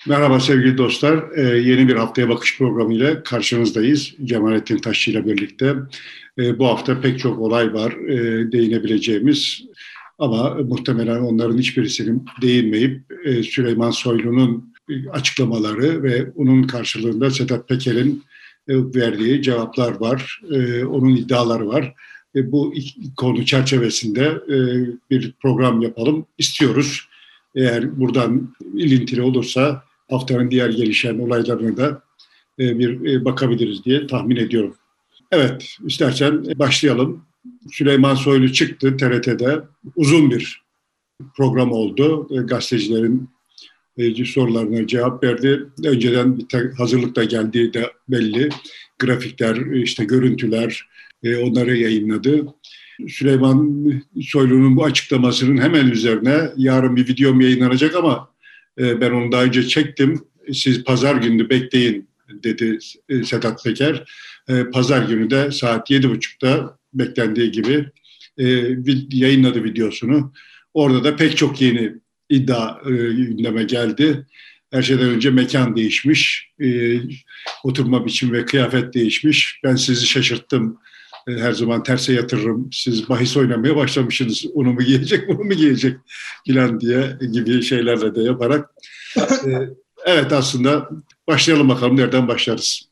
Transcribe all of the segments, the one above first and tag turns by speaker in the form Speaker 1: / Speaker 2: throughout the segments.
Speaker 1: Merhaba sevgili dostlar. Yeni bir Haftaya Bakış programı ile karşınızdayız. Cemalettin Taşçı ile birlikte. Bu hafta pek çok olay var değinebileceğimiz. Ama muhtemelen onların hiçbirisinin değinmeyip Süleyman Soylu'nun açıklamaları ve onun karşılığında Sedat Peker'in verdiği cevaplar var. Onun iddiaları var. Bu konu çerçevesinde bir program yapalım istiyoruz. Eğer buradan ilintili olursa haftanın diğer gelişen olaylarına da bir bakabiliriz diye tahmin ediyorum. Evet, istersen başlayalım. Süleyman Soylu çıktı TRT'de. Uzun bir program oldu. Gazetecilerin sorularına cevap verdi. Önceden bir hazırlık da geldiği de belli. Grafikler, işte görüntüler, onları yayınladı. Süleyman Soylu'nun bu açıklamasının hemen üzerine yarın bir videom yayınlanacak ama ben onu daha önce çektim. Siz pazar günü bekleyin dedi Sedat Peker. Pazar günü de saat 7.30'da beklendiği gibi yayınladı videosunu. Orada da pek çok yeni iddia gündeme geldi. Her şeyden önce mekan değişmiş, oturma biçim ve kıyafet değişmiş. Ben sizi şaşırttım. Her zaman terse yatırırım. Siz bahis oynamaya başlamışsınız. Onu mu giyecek, bunu mu giyecek filan diye gibi şeylerle de yaparak. Evet, aslında başlayalım bakalım. Nereden başlarız?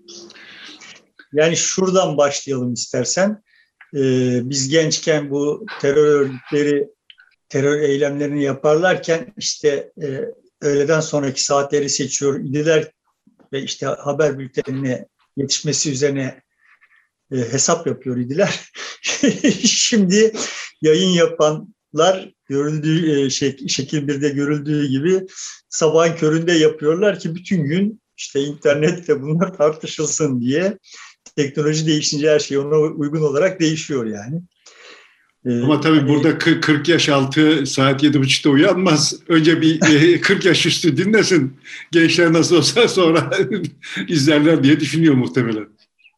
Speaker 2: Yani şuradan başlayalım istersen. Biz gençken bu terör örgütleri terör eylemlerini yaparlarken işte öğleden sonraki saatleri seçiyor idiler ve işte haber bültenine yetişmesi üzerine hesap yapıyor idiler. Şimdi yayın yapanlar görüldüğü şekil 1'de görüldüğü gibi sabahın köründe yapıyorlar ki bütün gün işte internette bunlar tartışılsın diye. Teknoloji değişince her şey ona uygun olarak değişiyor yani.
Speaker 1: Ama tabii burada 40 yaş altı saat 7.30'da uyanmaz. Önce bir 40 yaş üstü dinlesin. Gençler nasıl olsa sonra izlerler diye düşünüyor muhtemelen.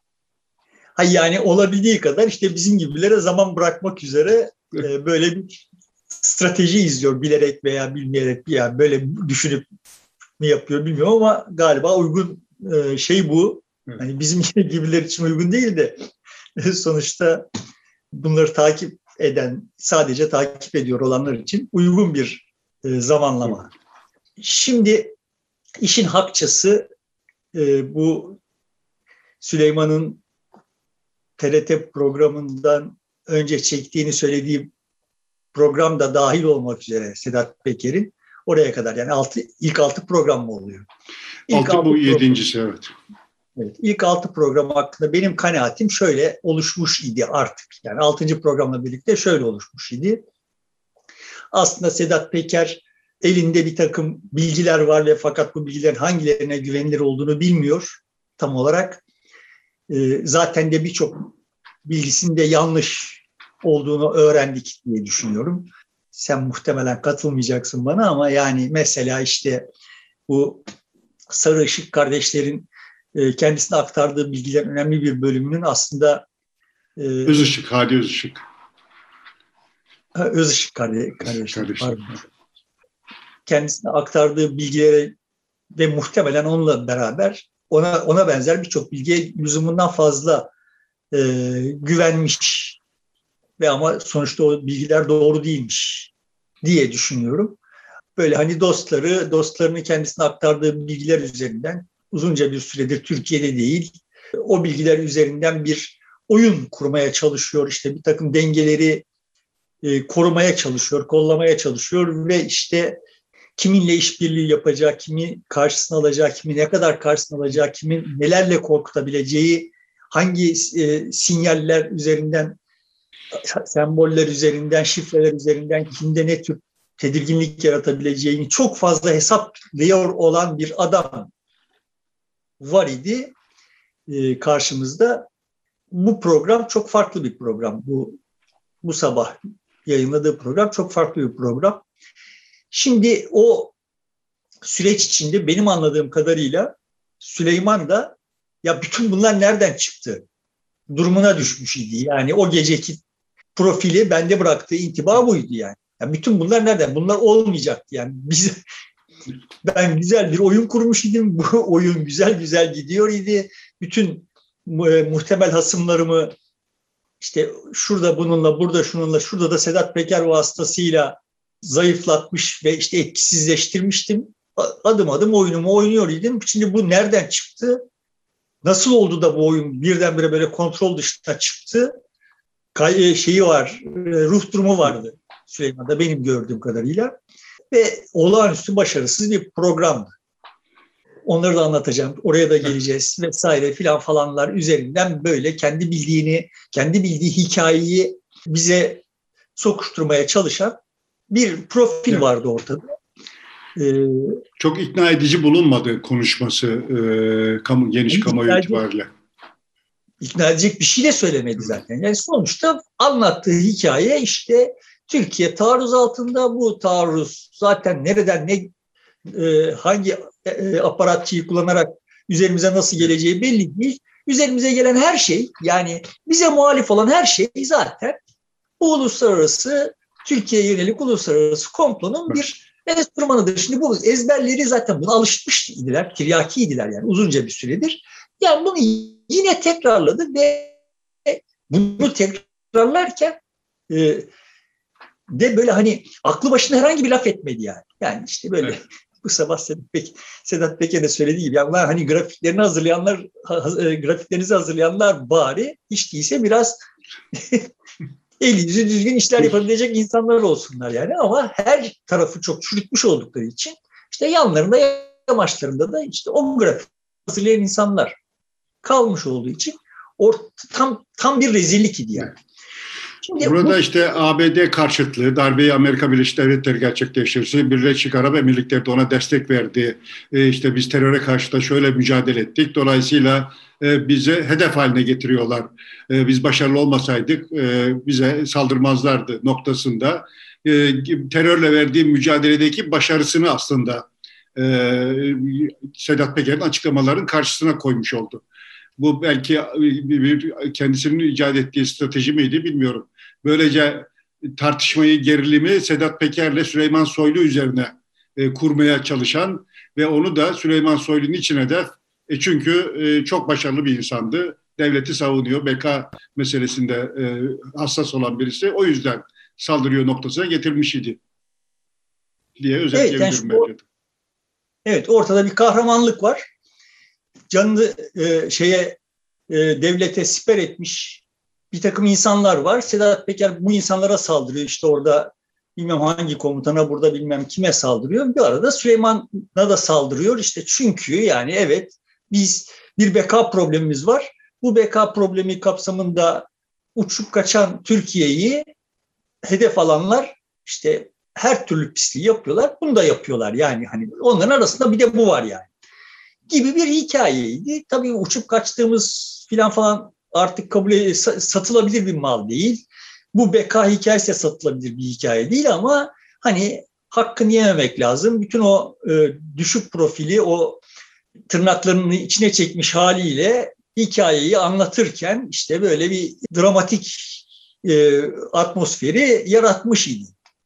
Speaker 2: Yani olabildiği kadar işte bizim gibilere zaman bırakmak üzere böyle bir strateji izliyor. Bilerek veya bilmeyerek yani böyle düşünüp mi yapıyor bilmiyorum ama galiba uygun şey bu. Hani bizim gibiler için uygun değil de sonuçta bunları takip eden, sadece takip ediyor olanlar için uygun bir zamanlama. Şimdi işin hakçası bu Süleyman'ın TRT programından önce çektiğini söylediği program da dahil olmak üzere Sedat Peker'in oraya kadar yani ilk 6 program mı oluyor?
Speaker 1: Bu 7.'si evet.
Speaker 2: Evet, ilk 6 program hakkında benim kanaatim şöyle oluşmuş idi artık. Yani 6. programla birlikte şöyle oluşmuş idi. Aslında Sedat Peker elinde bir takım bilgiler var ve fakat bu bilgilerin hangilerine güvenilir olduğunu bilmiyor tam olarak. Zaten de birçok bilgisinde yanlış olduğunu öğrendik diye düşünüyorum. Sen muhtemelen katılmayacaksın bana ama yani mesela işte bu Sarı Işık kardeşlerin kendisine aktardığı bilgilerin önemli bir bölümünün aslında
Speaker 1: Özışık, Hadi Özışık.
Speaker 2: Özışık kardeşler. Kendisine aktardığı bilgilere ve muhtemelen onunla beraber ona benzer birçok bilgiye lüzumundan fazla güvenmiş ve ama sonuçta o bilgiler doğru değilmiş diye düşünüyorum. Böyle hani dostlarının kendisine aktardığı bilgiler üzerinden uzunca bir süredir Türkiye'de değil, o bilgiler üzerinden bir oyun kurmaya çalışıyor. İşte bir takım dengeleri korumaya çalışıyor, kollamaya çalışıyor ve işte kiminle işbirliği yapacağı, kimi karşısına alacağı, kimi ne kadar karşısına alacağı, kimi nelerle korkutabileceği, hangi sinyaller üzerinden, semboller üzerinden, şifreler üzerinden kimde ne tür tedirginlik yaratabileceğini çok fazla hesaplıyor olan bir adam var idi karşımızda. Bu program çok farklı bir program. Bu sabah yayınladığı program çok farklı bir program. Şimdi o süreç içinde benim anladığım kadarıyla Süleyman da ya bütün bunlar nereden çıktı durumuna düşmüş idi. Yani o geceki profili bende bıraktığı intiba buydu yani. Ya bütün bunlar nereden? Bunlar olmayacaktı yani. Ben güzel bir oyun kurmuş idim. Bu oyun güzel güzel gidiyor idi. Bütün muhtemel hasımlarımı işte şurada bununla, burada şununla, şurada da Sedat Peker vasıtasıyla zayıflatmış ve işte etkisizleştirmiştim. Adım adım oyunumu oynuyor idim. Şimdi bu nereden çıktı? Nasıl oldu da bu oyun birdenbire böyle kontrol dışına çıktı? Şeyi var, ruh durumu vardı Süleyman'da benim gördüğüm kadarıyla. Ve olağanüstü başarısız bir programdı. Onları da anlatacağım. Oraya da geleceğiz vesaire filan falanlar üzerinden böyle kendi bildiği hikayeyi bize sokuşturmaya çalışan bir profil vardı ortada.
Speaker 1: Çok ikna edici bulunmadı konuşması geniş kamuoyu itibariyle.
Speaker 2: İkna edecek bir şey de söylemedi zaten. Yani sonuçta anlattığı hikaye işte Türkiye taarruz altında, bu taarruz zaten nereden hangi aparatçıyı kullanarak üzerimize nasıl geleceği belli değil. Üzerimize gelen her şey, yani bize muhalif olan her şey zaten bu uluslararası, Türkiye'ye yönelik uluslararası komplonun bir enstrümanıdır. Şimdi bu ezberleri zaten buna alışmış idiler, tiryakiydiler yani uzunca bir süredir. Yani bunu yine tekrarladı ve bunu tekrarlarken de böyle hani aklı başında herhangi bir laf etmedi yani. Yani işte böyle bu sabah Sedat Peker'in de söylediği gibi yani hani grafiklerinizi hazırlayanlar bari hiç değilse biraz eli yüzü düzgün işler yapabilecek insanlar olsunlar yani, ama her tarafı çok çürütmüş oldukları için işte yanlarında yamaçlarında da işte o grafik hazırlayan insanlar kalmış olduğu için tam bir rezillik idi yani.
Speaker 1: Şimdi burada işte ABD karşıtlığı, darbeyi Amerika Birleşik Devletleri gerçekleştirdi. Birleşik Arap Emirlikleri de ona destek verdi. İşte biz teröre karşı da şöyle mücadele ettik. Dolayısıyla bizi hedef haline getiriyorlar. Biz başarılı olmasaydık bize saldırmazlardı noktasında. Terörle verdiği mücadeledeki başarısını aslında Sedat Peker'in açıklamaların karşısına koymuş oldu. Bu belki kendisinin icat ettiği strateji miydi bilmiyorum. Böylece tartışmayı, gerilimi Sedat Peker'le Süleyman Soylu üzerine kurmaya çalışan ve onu da Süleyman Soylu'nun içine de çünkü çok başarılı bir insandı. Devleti savunuyor, beka meselesinde hassas olan birisi. O yüzden saldırıyor noktasına getirmiş idi diye özetleyebilirim bence.
Speaker 2: Evet, ortada bir kahramanlık var. Canını devlete siper etmiş bir takım insanlar var. Sedat Peker bu insanlara saldırıyor. İşte orada bilmem hangi komutana, burada bilmem kime saldırıyor. Bir arada Süleyman'a da saldırıyor. İşte çünkü yani evet biz bir beka problemimiz var. Bu beka problemi kapsamında uçup kaçan Türkiye'yi hedef alanlar işte her türlü pisliği yapıyorlar. Bunu da yapıyorlar yani hani onların arasında bir de bu var yani. Gibi bir hikayeydi. Tabii uçup kaçtığımız falan artık satılabilir bir mal değil. Bu beka hikayesi de satılabilir bir hikaye değil ama hani hakkını yememek lazım. Bütün o düşük profili, o tırnaklarını içine çekmiş haliyle hikayeyi anlatırken işte böyle bir dramatik atmosferi yaratmış idi.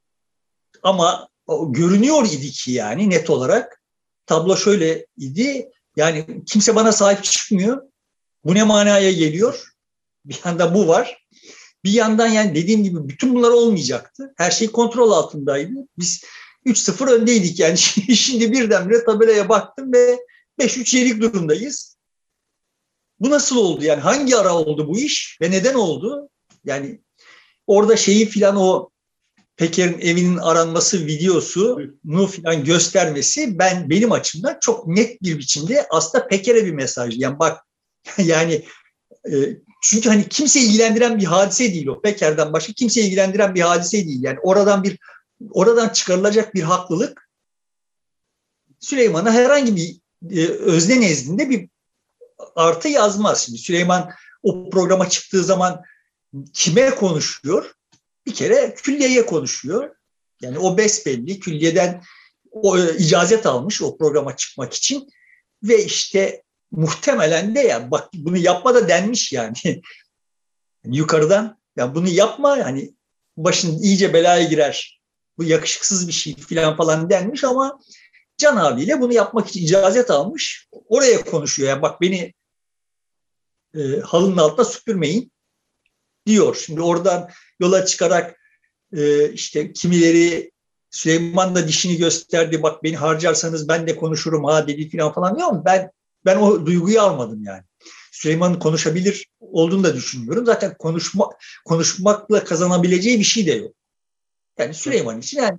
Speaker 2: Ama görünüyor idi ki yani net olarak tablo şöyle idi. Yani kimse bana sahip çıkmıyor. Bu ne manaya geliyor? Bir yanda bu var. Bir yandan yani dediğim gibi bütün bunlar olmayacaktı. Her şey kontrol altındaydı. Biz 3-0 öndeydik yani. Şimdi birdenbire tabelaya baktım ve 5-3 yenik durumdayız. Bu nasıl oldu? Yani hangi ara oldu bu iş ve neden oldu? Yani orada o Peker'in evinin aranması videosunu falan göstermesi benim açımdan çok net bir biçimde aslında Peker'e bir mesaj. Yani bak yani çünkü hani kimseyi ilgilendiren bir hadise değil o. Peker'den başka kimseyi ilgilendiren bir hadise değil. Yani oradan çıkarılacak bir haklılık Süleyman'a herhangi bir özne nezdinde bir artı yazmaz. Şimdi Süleyman o programa çıktığı zaman kime konuşuyor? Bir kere külliyeye konuşuyor. Yani o besbelli külliyeden o icazet almış o programa çıkmak için ve işte muhtemelen de ya bak bunu yapma da denmiş yani yukarıdan ya bunu yapma yani başın iyice belaya girer bu yakışıksız bir şey falan denmiş ama Can abiyle bunu yapmak için icazet almış. Oraya konuşuyor. Yani bak beni halının altına süpürmeyin diyor. Şimdi oradan yola çıkarak işte kimileri Süleyman da dişini gösterdi. Bak beni harcarsanız ben de konuşurum ha dedi falan diyor ama ben o duyguyu almadım yani. Süleyman'ın konuşabilir olduğunu da düşünmüyorum. Zaten konuşmakla kazanabileceği bir şey de yok. Yani Süleyman için yani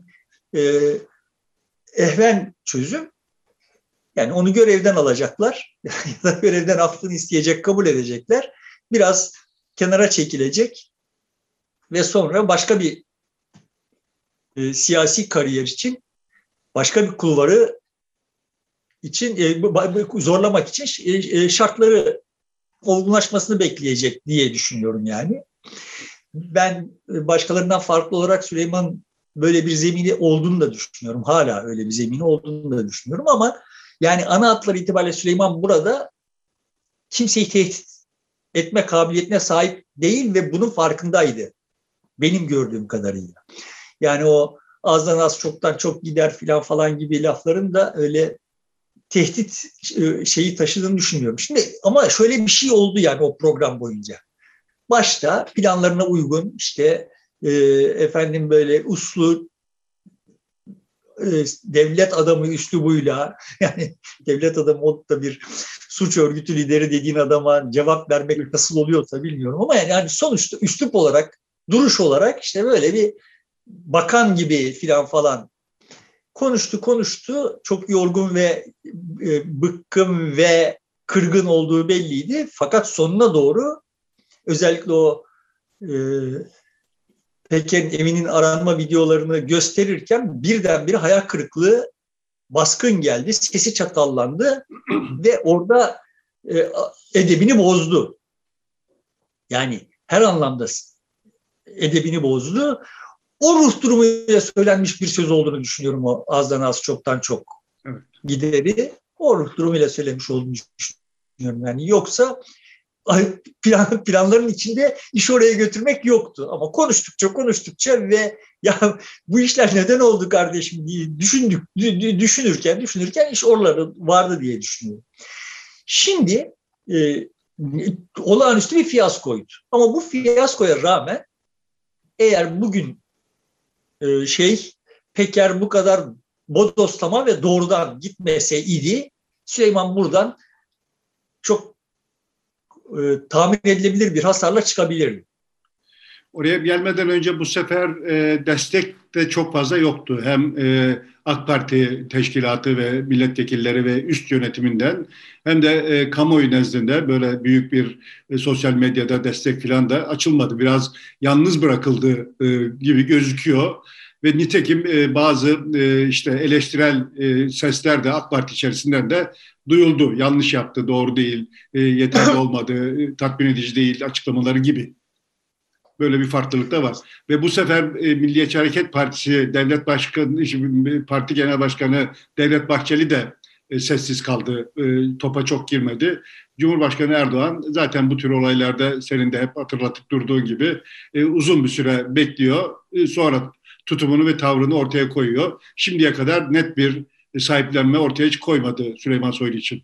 Speaker 2: ehven çözüm. Yani onu görevden alacaklar ya da görevden affını isteyecek, kabul edecekler. Biraz kenara çekilecek ve sonra başka bir siyasi kariyer için, başka bir kulvarı için zorlamak için şartları olgunlaşmasını bekleyecek diye düşünüyorum yani. Ben başkalarından farklı olarak Süleyman böyle bir zemini olduğunu da düşünüyorum. Hala öyle bir zemini olduğunu da düşünüyorum ama yani ana hatlar itibariyle Süleyman burada kimseyi tehdit etme kabiliyetine sahip değil ve bunun farkındaydı. Benim gördüğüm kadarıyla. Yani o azdan az çoktan çok gider falan gibi lafların da öyle tehdit şeyi taşıdığını düşünüyorum. Şimdi ama şöyle bir şey oldu yani o program boyunca. Başta planlarına uygun işte efendim böyle uslu devlet adamı üslubuyla yani devlet adamı olup da bir suç örgütü lideri dediğin adama cevap vermek nasıl oluyorsa bilmiyorum ama yani sonuçta üslup olarak, duruş olarak işte böyle bir bakan gibi falan konuştu. Çok yorgun ve bıkkın ve kırgın olduğu belliydi. Fakat sonuna doğru özellikle o Peker'in evinin aranma videolarını gösterirken birdenbire hayal kırıklığı baskın geldi. Sesi çatallandı ve orada edebini bozdu. Yani her anlamda edebini bozdu. O ruh durumuyla söylenmiş bir söz olduğunu düşünüyorum o azdan az çoktan çok gideri. O ruh durumuyla söylemiş olduğunu düşünüyorum. Yani yoksa planların içinde iş oraya götürmek yoktu. Ama konuştukça ve ya bu işler neden oldu kardeşim diye düşünürken iş oraları vardı diye düşünüyorum. Şimdi olağanüstü bir fiyaskoydu. Ama bu fiyaskoya rağmen eğer bugün Peker bu kadar bodoslama ve doğrudan gitmeseydi Süleyman buradan çok tahmin edilebilir bir hasarla çıkabilirdi.
Speaker 1: Oraya gelmeden önce bu sefer destek de çok fazla yoktu. Hem AK Parti teşkilatı ve milletvekilleri ve üst yönetiminden hem de kamuoyu nezdinde böyle büyük bir sosyal medyada destek falan da açılmadı. Biraz yalnız bırakıldı gibi gözüküyor. Ve nitekim bazı işte eleştirel sesler de AK Parti içerisinden de duyuldu. Yanlış yaptı, doğru değil, yeterli olmadı, tatmin edici değil açıklamaları gibi. Böyle bir farklılık da var. Ve bu sefer Milliyetçi Hareket Partisi Parti Genel Başkanı Devlet Bahçeli de sessiz kaldı. Topa çok girmedi. Cumhurbaşkanı Erdoğan zaten bu tür olaylarda senin de hep hatırlatıp durduğun gibi uzun bir süre bekliyor. Sonra tutumunu ve tavrını ortaya koyuyor. Şimdiye kadar net bir sahiplenme ortaya hiç koymadı Süleyman Soylu için.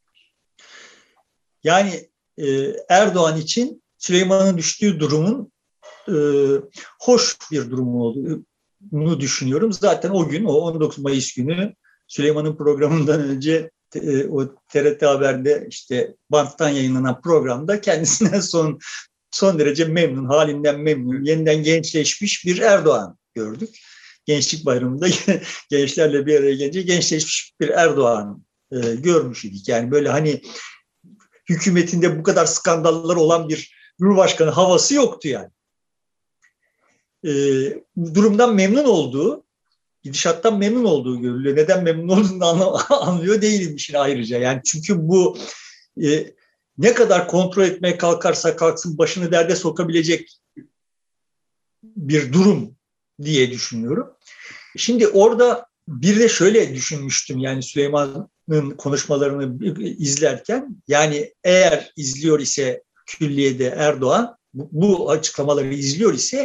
Speaker 2: Yani Erdoğan için Süleyman'ın düştüğü durumun hoş bir durum olduğunu düşünüyorum. Zaten o gün, o 19 Mayıs günü Süleyman'ın programından önce o TRT Haber'de işte banttan yayınlanan programda kendisinden son derece memnun, halinden memnun, yeniden gençleşmiş bir Erdoğan gördük. Gençlik Bayramı'nda gençlerle bir araya gelince gençleşmiş bir Erdoğan görmüş idik. Yani böyle hani hükümetinde bu kadar skandallar olan bir Cumhurbaşkanı havası yoktu yani. Durumdan memnun olduğu, gidişattan memnun olduğu görülüyor. Neden memnun olduğunu anlıyor değilim işin ayrıca. Yani çünkü bu ne kadar kontrol etmeye kalkarsa kalksın başını derde sokabilecek bir durum diye düşünüyorum. Şimdi orada bir de şöyle düşünmüştüm yani Süleyman'ın konuşmalarını izlerken yani eğer izliyor ise külliyede Erdoğan bu açıklamaları izliyor ise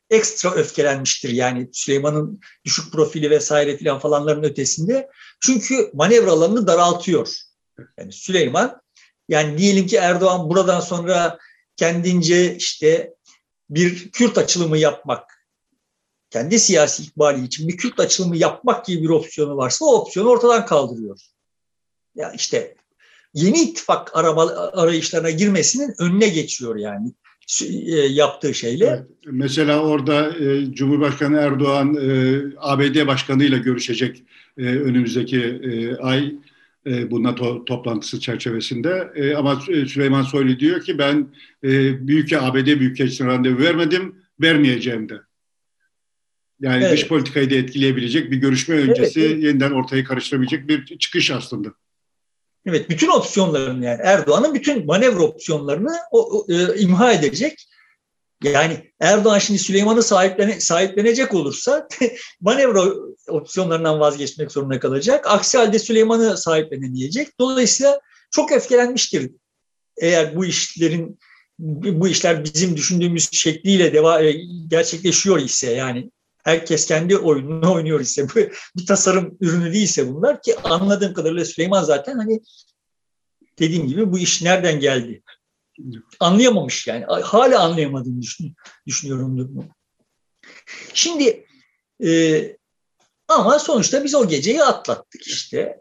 Speaker 2: ekstra öfkelenmiştir. Yani Süleyman'ın düşük profili vesaire falanların ötesinde. Çünkü manevra alanını daraltıyor. Yani Süleyman, yani diyelim ki Erdoğan buradan sonra kendince işte bir Kürt açılımı yapmak, kendi siyasi ikbali için bir Kürt açılımı yapmak gibi bir opsiyonu varsa o opsiyonu ortadan kaldırıyor. Ya işte yeni ittifak arayışlarına girmesinin önüne geçiyor yani yaptığı şeyle.
Speaker 1: Evet, mesela orada Cumhurbaşkanı Erdoğan ABD Başkanı'yla görüşecek önümüzdeki ay bununla toplantısı çerçevesinde. Ama Süleyman Soylu diyor ki ben ABD Büyükelçisi'ne randevu vermedim, vermeyeceğim de. Yani
Speaker 2: evet.
Speaker 1: Dış politikayı da etkileyebilecek bir görüşme öncesi yeniden ortayı karıştırabilecek bir çıkış aslında.
Speaker 2: Evet, bütün opsiyonlarını yani Erdoğan'ın bütün manevra opsiyonlarını imha edecek. Yani Erdoğan şimdi Süleyman'ı sahiplenecek olursa manevra opsiyonlarından vazgeçmek zorunda kalacak. Aksi halde Süleyman'ı sahiplenemeyecek. Dolayısıyla çok öfkelenmiştir. Eğer bu işler bizim düşündüğümüz şekliyle gerçekleşiyor ise, yani herkes kendi oyununu oynuyor ise, bir tasarım ürünü değilse bunlar, ki anladığım kadarıyla Süleyman zaten hani dediğim gibi bu iş nereden geldi anlayamamış yani. Hala anlayamadığını düşünüyorum. Şimdi ama sonuçta biz o geceyi atlattık işte.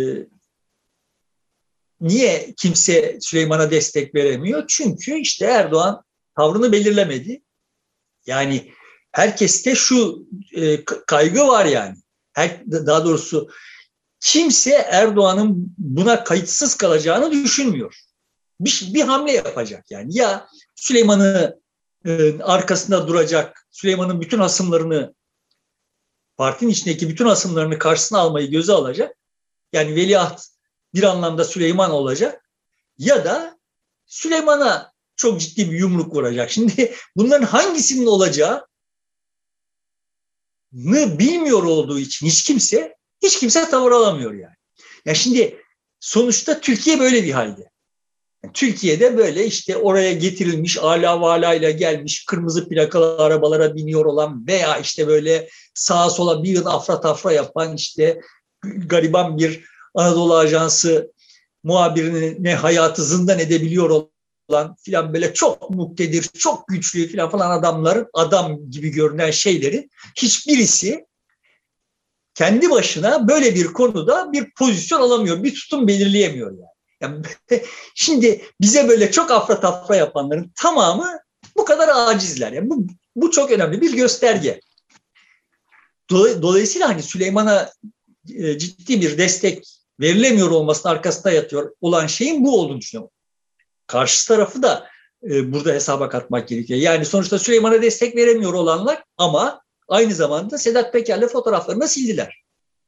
Speaker 2: Niye kimse Süleyman'a destek veremiyor? Çünkü işte Erdoğan tavrını belirlemedi. Yani herkeste şu kaygı var yani. Daha doğrusu kimse Erdoğan'ın buna kayıtsız kalacağını düşünmüyor. Bir hamle yapacak yani. Ya Süleyman'ı arkasında duracak, Süleyman'ın bütün hasımlarını, partinin içindeki bütün hasımlarını karşısına almayı göze alacak. Yani veliaht bir anlamda Süleyman olacak. Ya da Süleyman'a çok ciddi bir yumruk vuracak. Şimdi bunların hangisinin olacağını bilmiyor olduğu için hiç kimse tavır alamıyor yani. Ya şimdi sonuçta Türkiye böyle bir halde. Yani Türkiye'de böyle işte oraya getirilmiş, ala valayla gelmiş, kırmızı plakalı arabalara biniyor olan veya işte böyle sağa sola bir yıl afra tafra yapan işte gariban bir Anadolu Ajansı muhabirine hayatı zindan edebiliyor olan filan, böyle çok muktedir, çok güçlü filan falan adamların, adam gibi görünen şeylerin hiçbirisi kendi başına böyle bir konuda bir pozisyon alamıyor, bir tutum belirleyemiyor yani. Yani şimdi bize böyle çok afra tafra yapanların tamamı bu kadar acizler. Yani bu çok önemli bir gösterge. Dolayısıyla hani Süleyman'a ciddi bir destek verilemiyor olmasının arkasında yatıyor olan şeyin bu olduğunu düşünüyorum. Karşı tarafı da burada hesaba katmak gerekiyor. Yani sonuçta Süleyman'a destek veremiyor olanlar ama aynı zamanda Sedat Peker'le fotoğraflarını sildiler.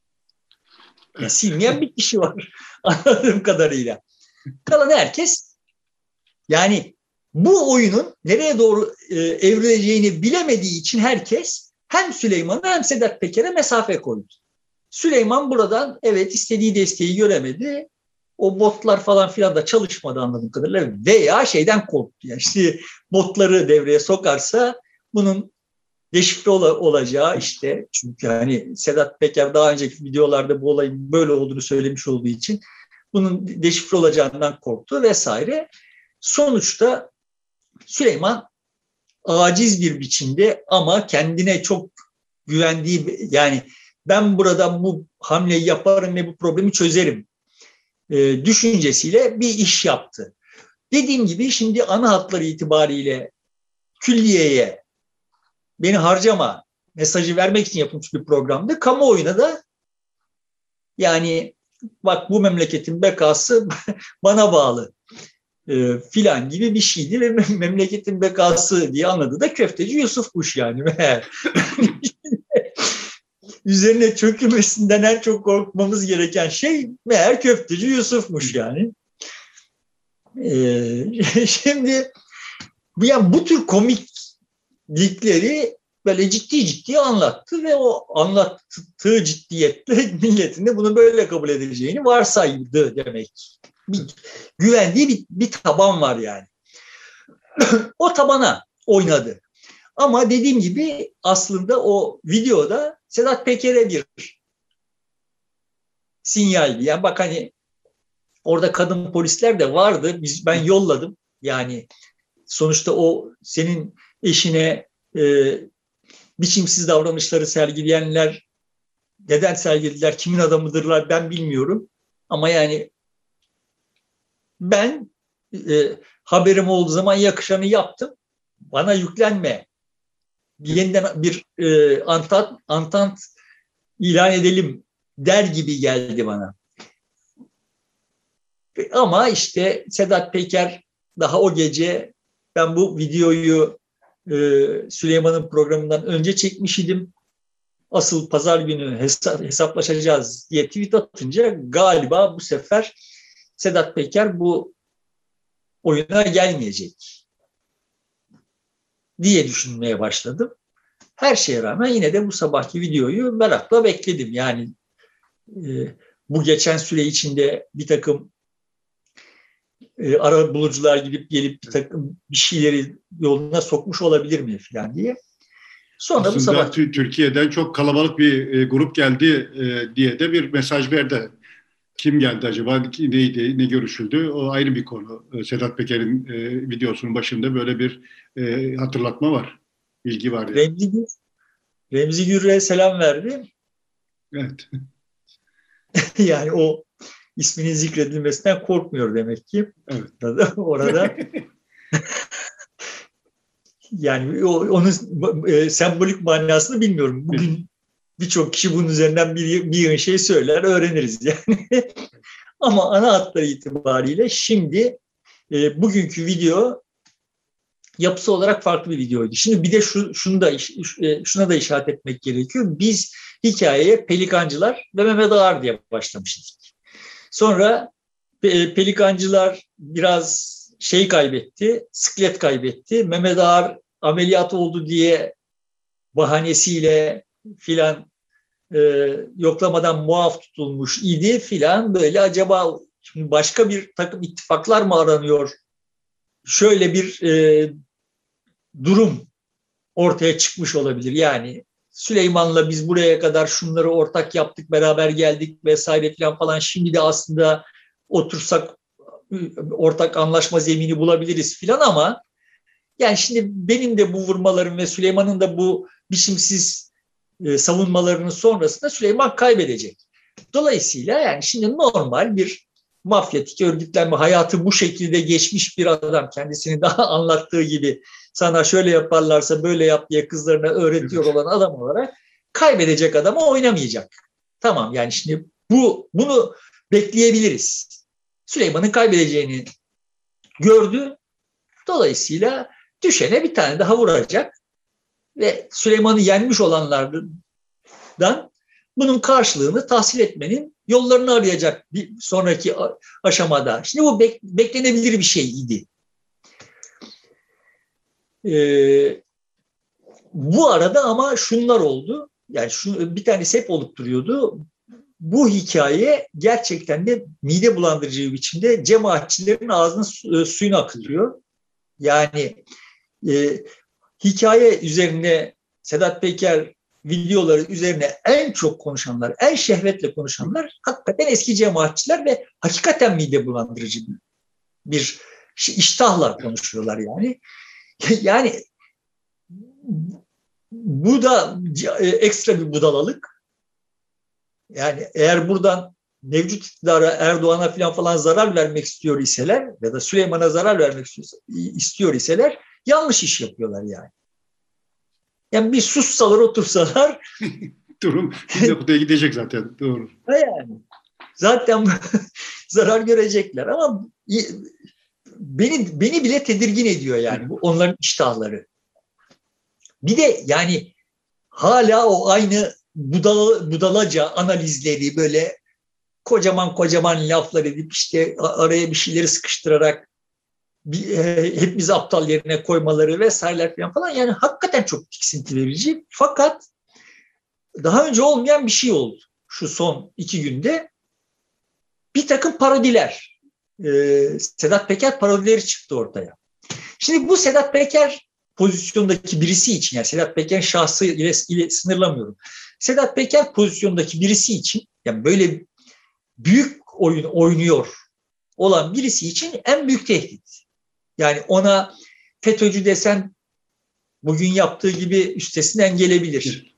Speaker 2: Yani silmeyen bir kişi var anladığım kadarıyla. Kalan herkes, yani bu oyunun nereye doğru evrileceğini bilemediği için herkes hem Süleyman'a hem Sedat Peker'e mesafe koydu. Süleyman buradan evet istediği desteği göremedi. O botlar falan filan da çalışmadı anladığım kadarıyla veya şeyden korktu. Yani işte botları devreye sokarsa bunun deşifre olacağı, işte çünkü hani Sedat Peker daha önceki videolarda bu olayın böyle olduğunu söylemiş olduğu için bunun deşifre olacağından korktu vesaire. Sonuçta Süleyman aciz bir biçimde ama kendine çok güvendiği, yani ben burada bu hamleyi yaparım ve bu problemi çözerim düşüncesiyle bir iş yaptı. Dediğim gibi şimdi ana hatları itibariyle külliyeye beni harcama mesajı vermek için yapılmış bir programdı. Kamuoyuna da yani bak bu memleketin bekası bana bağlı filan gibi bir şeydi ve memleketin bekası diye anladı da Köfteci Yusuf'muş yani. Üzerine çökülmesinden en çok korkmamız gereken şey meğer Köfteci Yusuf'muş yani. Şimdi bu tür komiklikleri böyle ciddi anlattı ve o anlattığı ciddiyetle milletin de bunu böyle kabul edileceğini varsaydı demek. Güvendiği bir taban var yani. O tabana oynadı. Ama dediğim gibi aslında o videoda Sedat Peker'e bir sinyaldi. Yani bak hani orada kadın polisler de vardı. Ben yolladım. Yani sonuçta o senin eşine biçimsiz davranışları sergileyenler neden sergilediler, kimin adamıdırlar ben bilmiyorum. Ama yani ben haberim olduğu zaman yakışanı yaptım. Bana yüklenme. Yeniden bir antant ilan edelim der gibi geldi bana. Ama işte Sedat Peker daha o gece ben bu videoyu Süleyman'ın programından önce çekmiş idim. Asıl pazar günü hesaplaşacağız diye tweet atınca galiba bu sefer Sedat Peker bu oyuna gelmeyecek diye düşünmeye başladım. Her şeye rağmen yine de bu sabahki videoyu merakla bekledim. Yani bu geçen süre içinde bir takım ara bulucular gidip gelip bir takım bir şeyleri yoluna sokmuş olabilir mi falan diye.
Speaker 1: Sonra aslında bu sabah Türkiye'den çok kalabalık bir grup geldi diye de bir mesaj verdi. Kim geldi acaba, neydi, ne görüşüldü? O ayrı bir konu. Sedat Peker'in videosunun başında böyle bir hatırlatma var, bilgi var. Yani.
Speaker 2: Remzi Gür'e selam verdi.
Speaker 1: Evet.
Speaker 2: Yani o isminin zikredilmesinden korkmuyor demek ki. Evet. Orada yani onun sembolik manasını bilmiyorum. Bugün birçok kişi bunun üzerinden bir şey söyler, öğreniriz yani. Ama ana hatları itibariyle şimdi bugünkü video yapısı olarak farklı bir videoydu. Şimdi bir de şuna da işaret etmek gerekiyor. Biz hikayeye Pelikancılar ve Mehmet Ağar diye başlamıştık. Sonra Pelikancılar biraz kaybetti, siklet kaybetti. Mehmet Ağar ameliyat oldu diye bahanesiyle filan yoklamadan muaf tutulmuş idi filan, böyle acaba şimdi başka bir takım ittifaklar mı aranıyor? Şöyle bir durum ortaya çıkmış olabilir. Yani Süleyman'la biz buraya kadar şunları ortak yaptık, beraber geldik vesaire falan. Şimdi de aslında otursak ortak anlaşma zemini bulabiliriz filan ama yani şimdi benim de bu vurmalarım ve Süleyman'ın da bu biçimsiz savunmalarının sonrasında Süleyman kaybedecek. Dolayısıyla yani şimdi normal bir mafyatik örgütlenme hayatı bu şekilde geçmiş bir adam, kendisini daha anlattığı gibi sana şöyle yaparlarsa böyle yap diye kızlarına öğretiyor olan adam olarak kaybedecek adamı oynamayacak. Tamam, yani şimdi bunu bekleyebiliriz. Süleyman'ın kaybedeceğini gördü. Dolayısıyla düşene bir tane daha vuracak ve Süleyman'ı yenmiş olanlardan bunun karşılığını tahsil etmenin yollarını arayacak bir sonraki aşamada. Şimdi bu beklenebilir bir şeydi. Bu arada ama şunlar oldu. Yani bir tanesi hep olup duruyordu. Bu hikaye gerçekten de mide bulandırıcı bir biçimde cemaatçilerin ağzının suyunu akıtıyor. Yani hikaye üzerine Sedat Peker videoları üzerine en çok konuşanlar, en şehvetle konuşanlar hakikaten eski cemaatçiler ve hakikaten mide bulandırıcı bir iştahla konuşuyorlar yani. Yani bu da ekstra bir budalalık. Yani eğer buradan mevcut iktidara, Erdoğan'a falan zarar vermek istiyor iseler ya da Süleyman'a zarar vermek istiyor iseler yanlış iş yapıyorlar yani. Yani bir sussalar, otursalar
Speaker 1: durum bir noktaya gidecek zaten. Doğru.
Speaker 2: Yani zaten zarar görecekler ama beni bile tedirgin ediyor yani bu onların iştahları. Bir de yani hala o aynı budalaca analizleri, böyle kocaman laflar edip işte araya bir şeyleri sıkıştırarak hepimiz aptal yerine koymaları vesaireler falan, yani hakikaten çok tiksinti verici. Fakat daha önce olmayan bir şey oldu şu son 2 günde. Bir takım parodiler, Sedat Peker parodileri çıktı ortaya. Şimdi bu Sedat Peker pozisyondaki birisi için, yani Sedat Peker şahsı ile sınırlamıyorum. Sedat Peker pozisyondaki birisi için, yani böyle büyük oyun oynuyor olan birisi için en büyük tehdit. Yani ona FETÖ'cü desen bugün yaptığı gibi üstesinden gelebilir.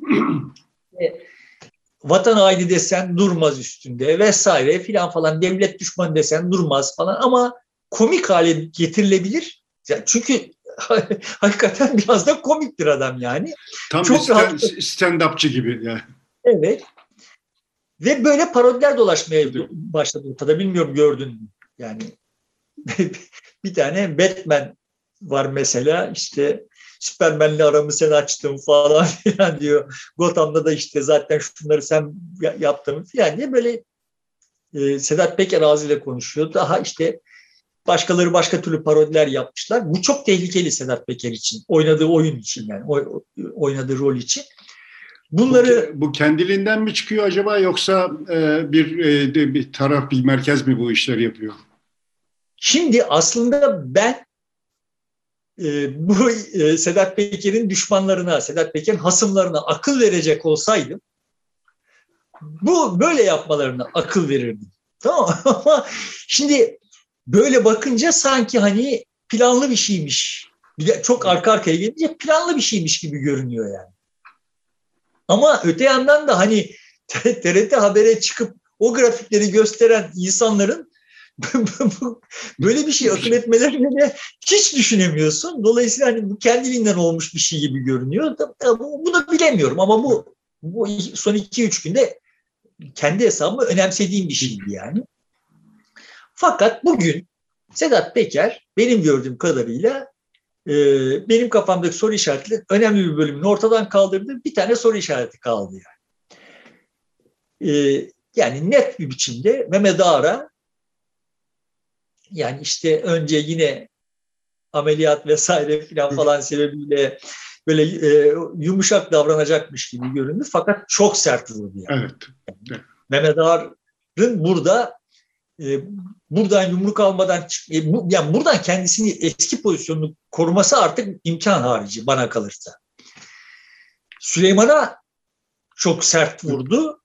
Speaker 2: Vatan haini desen durmaz üstünde vesaire filan falan, devlet düşmanı desen durmaz falan, ama komik hale getirilebilir. Yani çünkü hakikaten biraz da komiktir adam yani.
Speaker 1: Tam
Speaker 2: çok
Speaker 1: bir stand-upçı gibi yani.
Speaker 2: Evet. Ve böyle parodiler dolaşmaya başladı ortada. Bilmiyorum, gördün mü? Yani bir tane Batman var mesela, işte Superman'le aramı sen açtın falan filan diyor. Gotham'da da işte zaten şunları sen yaptın filan diye böyle Sedat Peker ağzıyla konuşuyor. Daha işte başkaları başka türlü parodiler yapmışlar. Bu çok tehlikeli Sedat Peker için. Oynadığı oyun için, yani oynadığı rol için.
Speaker 1: Bu kendiliğinden mi çıkıyor acaba, yoksa bir taraf, bir merkez mi bu işleri yapıyor?
Speaker 2: Şimdi aslında ben bu Sedat Peker'in düşmanlarına, Sedat Peker'in hasımlarına akıl verecek olsaydım, bu böyle yapmalarına akıl verirdim. Tamam ama şimdi böyle bakınca sanki hani planlı bir şeymiş. Bir de çok arka arkaya gelince planlı bir şeymiş gibi görünüyor yani. Ama öte yandan da hani TRT Haber'e çıkıp o grafikleri gösteren insanların böyle bir şey akıl etmelerini hiç düşünemiyorsun. Dolayısıyla hani bu kendiliğinden olmuş bir şey gibi görünüyor. Bunu bilemiyorum ama bu son 2-3 günde kendi hesabıma önemsediğim bir şeydi yani. Fakat bugün Sedat Peker benim gördüğüm kadarıyla benim kafamdaki soru işaretleri önemli bir bölümünü ortadan kaldırdı. Bir tane soru işareti kaldı yani. Yani net bir biçimde Mehmet Ağar'a, yani işte önce yine ameliyat vesaire falan sebebiyle böyle yumuşak davranacakmış gibi göründü. Fakat çok sert vurdu yani.
Speaker 1: Evet.
Speaker 2: Mehmet Ağar'ın buradan yumruk almadan yani buradan kendisini, eski pozisyonunu koruması artık imkan harici bana kalırsa. Süleyman'a çok sert vurdu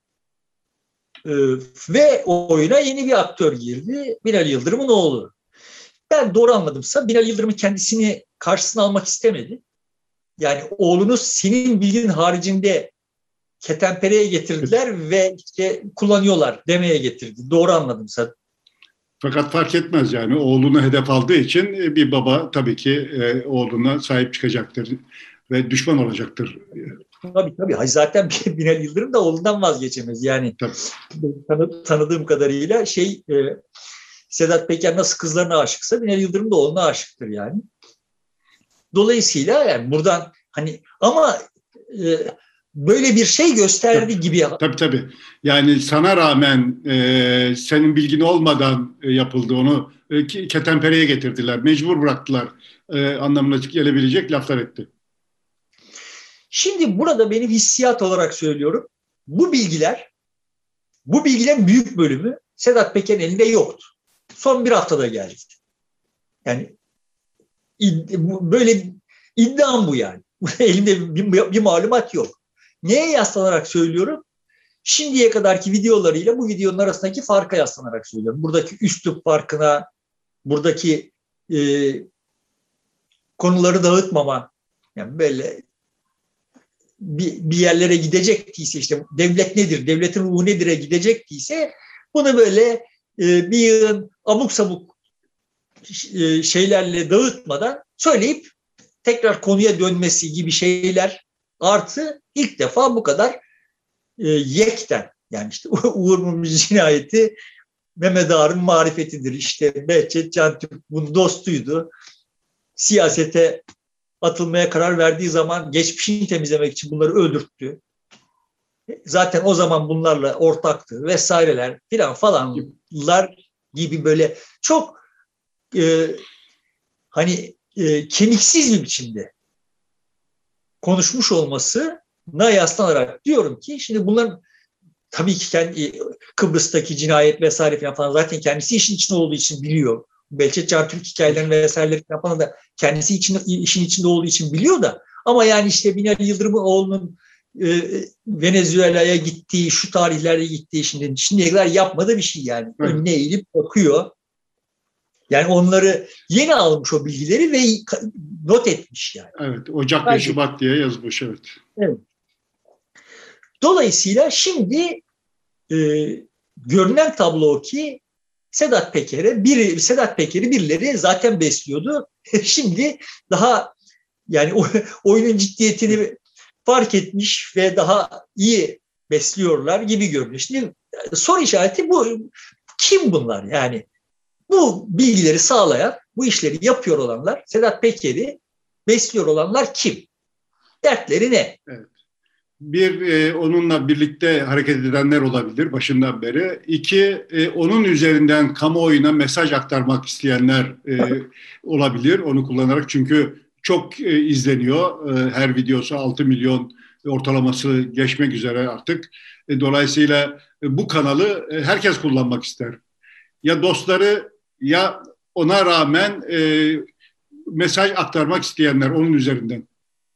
Speaker 2: ve oyuna yeni bir aktör girdi. Binali Yıldırım'ın oğlu. Ben doğru anladımsa Binali Yıldırım'ın kendisini karşısına almak istemedi. Yani oğlunu senin bilginin haricinde ketenpereye getirdiler ve işte kullanıyorlar demeye getirdi. Doğru anladımsa.
Speaker 1: Fakat fark etmez yani, oğlunu hedef aldığı için bir baba tabii ki oğluna sahip çıkacaktır ve düşman olacaktır.
Speaker 2: Tabii. Zaten Binali Yıldırım da oğlundan vazgeçemez. Yani tanıdığım kadarıyla Sedat Peker nasıl kızlarına aşıksa Binali Yıldırım da oğluna aşıktır yani. Dolayısıyla yani buradan hani ama böyle bir şey gösterdi gibi.
Speaker 1: Tabii. Yani sana rağmen senin bilgin olmadan yapıldı, onu ketenpereye getirdiler, mecbur bıraktılar anlamına gelebilecek laflar etti.
Speaker 2: Şimdi burada benim hissiyat olarak söylüyorum. Bu bilgilerin büyük bölümü Sedat Peker'in elinde yoktu. Son bir haftada geldi. Yani böyle iddiam bu yani. Elimde bir malumat yok. Neye yaslanarak söylüyorum? Şimdiye kadarki videolarıyla bu videonun arasındaki farka yaslanarak söylüyorum. Buradaki üslup farkına, buradaki konuları dağıtmama, yani böyle bir yerlere gidecektiyse, işte devlet nedir, devletin ruhu nedir'e gidecektiyse bunu böyle bir yığın abuk sabuk şeylerle dağıtmadan söyleyip tekrar konuya dönmesi gibi şeyler, artı ilk defa bu kadar yekten, yani işte Uğur Mumcu cinayeti Mehmet Ağar'ın marifetidir, işte Behçet Can Türk bunun dostuydu, siyasete atılmaya karar verdiği zaman geçmişini temizlemek için bunları öldürttü. Zaten o zaman bunlarla ortaktı vesaireler filan falanlar gibi böyle çok kemiksiz bir biçimde konuşmuş olmasına yaslanarak diyorum ki şimdi bunların tabii ki kendi Kıbrıs'taki cinayet vesaire falan zaten kendisi işin içinde olduğu için biliyor. Behçet Çartürk hikayelerini vesaireleri yapan da kendisi işin içinde olduğu için biliyor da, ama yani işte Binali Yıldırım'ın oğlunun Venezuela'ya gittiği, şu tarihlerde gittiği, şimdiye kadar yapmadığı bir şey yani. Evet. Önüne eğilip bakıyor. Yani onları yeni almış o bilgileri ve not etmiş yani.
Speaker 1: Evet, Ocak ve Şubat diye yazmış, evet.
Speaker 2: Evet. Dolayısıyla şimdi görünen tablo o ki Sedat Peker'i birileri zaten besliyordu. Şimdi daha yani oyunun ciddiyetini fark etmiş ve daha iyi besliyorlar gibi görünüyor. Şimdi soru işareti bu. Kim bunlar yani? Bu bilgileri sağlayan, bu işleri yapıyor olanlar, Sedat Peker'i besliyor olanlar kim? Dertleri ne?
Speaker 1: Evet. Bir, onunla birlikte hareket edenler olabilir başından beri. İki, onun üzerinden kamuoyuna mesaj aktarmak isteyenler olabilir onu kullanarak. Çünkü çok izleniyor. Her videosu 6 milyon ortalaması geçmek üzere artık. Dolayısıyla bu kanalı herkes kullanmak ister. Ya dostları ya ona rağmen mesaj aktarmak isteyenler onun üzerinden.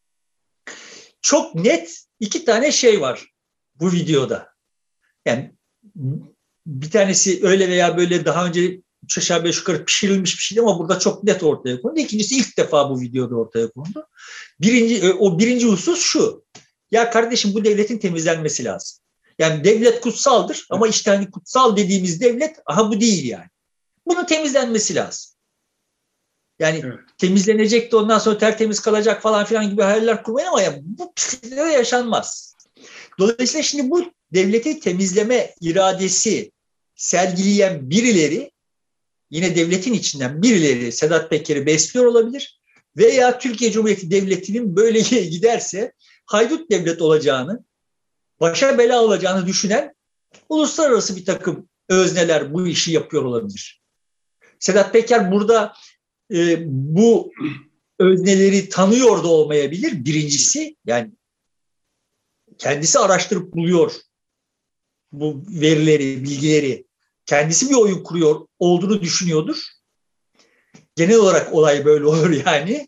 Speaker 2: Çok net 2 tane şey var bu videoda. Yani bir tanesi öyle veya böyle daha önce 3 aşağı 5 yukarı pişirilmiş bir şeydi ama burada çok net ortaya kondu. İkincisi ilk defa bu videoda ortaya kondu. Birinci husus şu. Ya kardeşim, bu devletin temizlenmesi lazım. Yani devlet kutsaldır ama işte hani kutsal dediğimiz devlet bu değil yani. Bunun temizlenmesi lazım. Yani evet, temizlenecek de ondan sonra tertemiz kalacak falan filan gibi hayaller kurmayın ama ya bu psikolojide yaşanmaz. Dolayısıyla şimdi bu devleti temizleme iradesi sergileyen birileri, yine devletin içinden birileri Sedat Peker'i besliyor olabilir veya Türkiye Cumhuriyeti Devleti'nin böyle giderse haydut devlet olacağını, başa bela olacağını düşünen uluslararası bir takım özneler bu işi yapıyor olabilir. Sedat Peker burada bu özneleri tanıyor da olmayabilir. Birincisi, yani kendisi araştırıp buluyor bu verileri, bilgileri. Kendisi bir oyun kuruyor olduğunu düşünüyordur. Genel olarak olay böyle olur yani.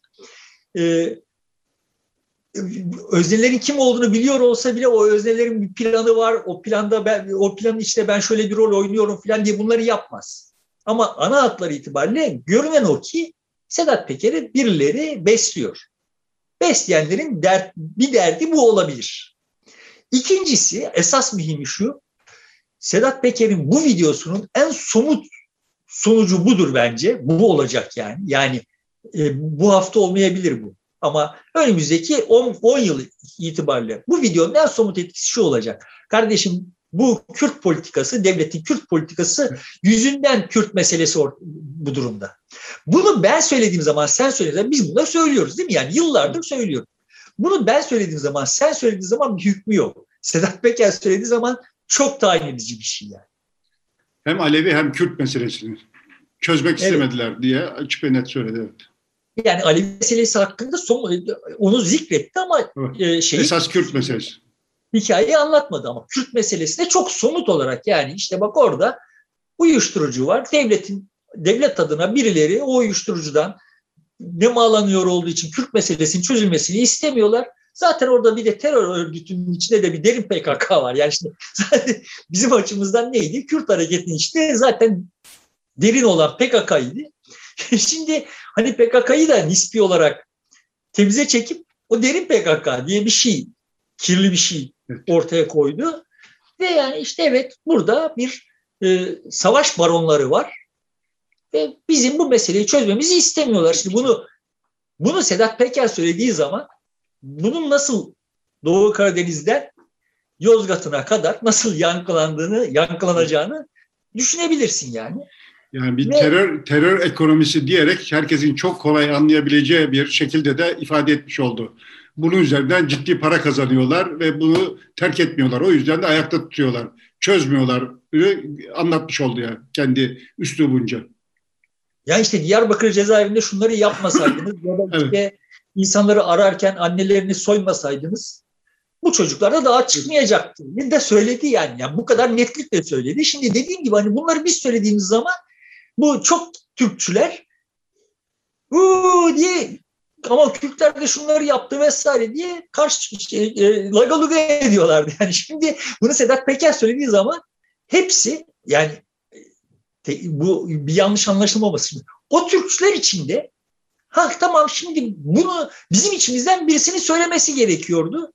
Speaker 2: Öznelerin kim olduğunu biliyor olsa bile o öznelerin bir planı var. O planın içinde ben şöyle bir rol oynuyorum falan diye bunları yapmaz. Ama ana hatları itibariyle görünen o ki Sedat Peker'i birileri besliyor. Besleyenlerin bir derdi bu olabilir. İkincisi, esas mühimi şu: Sedat Peker'in bu videosunun en somut sonucu budur bence. Bu olacak yani. Yani bu hafta olmayabilir bu. Ama önümüzdeki 10 yıl itibariyle bu videonun en somut etkisi şu olacak. Kardeşim, bu Kürt politikası, devletin Kürt politikası yüzünden Kürt meselesi bu durumda. Bunu ben söylediğim zaman, sen söylediğin zaman, biz bunları söylüyoruz değil mi? Yani yıllardır söylüyoruz. Bunu ben söylediğim zaman, sen söylediğin zaman bir hükmü yok. Sedat Peker söylediği zaman çok tayin edici bir şey yani.
Speaker 1: Hem Alevi hem Kürt meselesini çözmek istemediler diye açık ve net söyledi. Evet.
Speaker 2: Yani Alevi meselesi hakkında onu zikretti ama
Speaker 1: evet, esas Kürt meselesi.
Speaker 2: Hikayeyi anlatmadı ama Kürt meselesi de çok somut olarak, yani işte bak orada uyuşturucu var. Devlet adına birileri o uyuşturucudan nemalanıyor olduğu için Kürt meselesinin çözülmesini istemiyorlar. Zaten orada bir de terör örgütünün içinde de bir derin PKK var. Yani işte zaten bizim açımızdan neydi? Kürt hareketinin içinde zaten derin olan PKK'ydı. Şimdi hani PKK'yı da nispi olarak temize çekip o derin PKK diye bir şey, kirli bir şey ortaya koydu. Ve yani işte evet, burada bir savaş baronları var. Ve bizim bu meseleyi çözmemizi istemiyorlar. Şimdi bunu Sedat Peker söylediği zaman bunun nasıl Doğu Karadeniz'den Yozgat'ına kadar nasıl yankılanacağını düşünebilirsin yani.
Speaker 1: Yani bir terör ekonomisi diyerek herkesin çok kolay anlayabileceği bir şekilde de ifade etmiş oldu. Bunun üzerinden ciddi para kazanıyorlar ve bunu terk etmiyorlar. O yüzden de ayakta tutuyorlar. Çözmüyorlar. Anlatmış oldu ya kendi üslubunca.
Speaker 2: Ya işte Diyarbakır cezaevinde şunları yapmasaydınız ya da işte evet, insanları ararken annelerini soymasaydınız bu çocuklar da daha çıkmayacaktı. Ne de söyledi yani. Bu kadar netlikle söyledi. Şimdi dediğim gibi hani bunları biz söylediğimiz zaman bu çok Türkçüler diye ama Kürtler de şunları yaptı vesaire diye karşı lagaluga ediyorlardı. Yani şimdi bunu Sedat Peker söylediği zaman hepsi yani bu bir yanlış anlaşılmaması. O Türkçüler içinde tamam şimdi bunu bizim içimizden birisinin söylemesi gerekiyordu.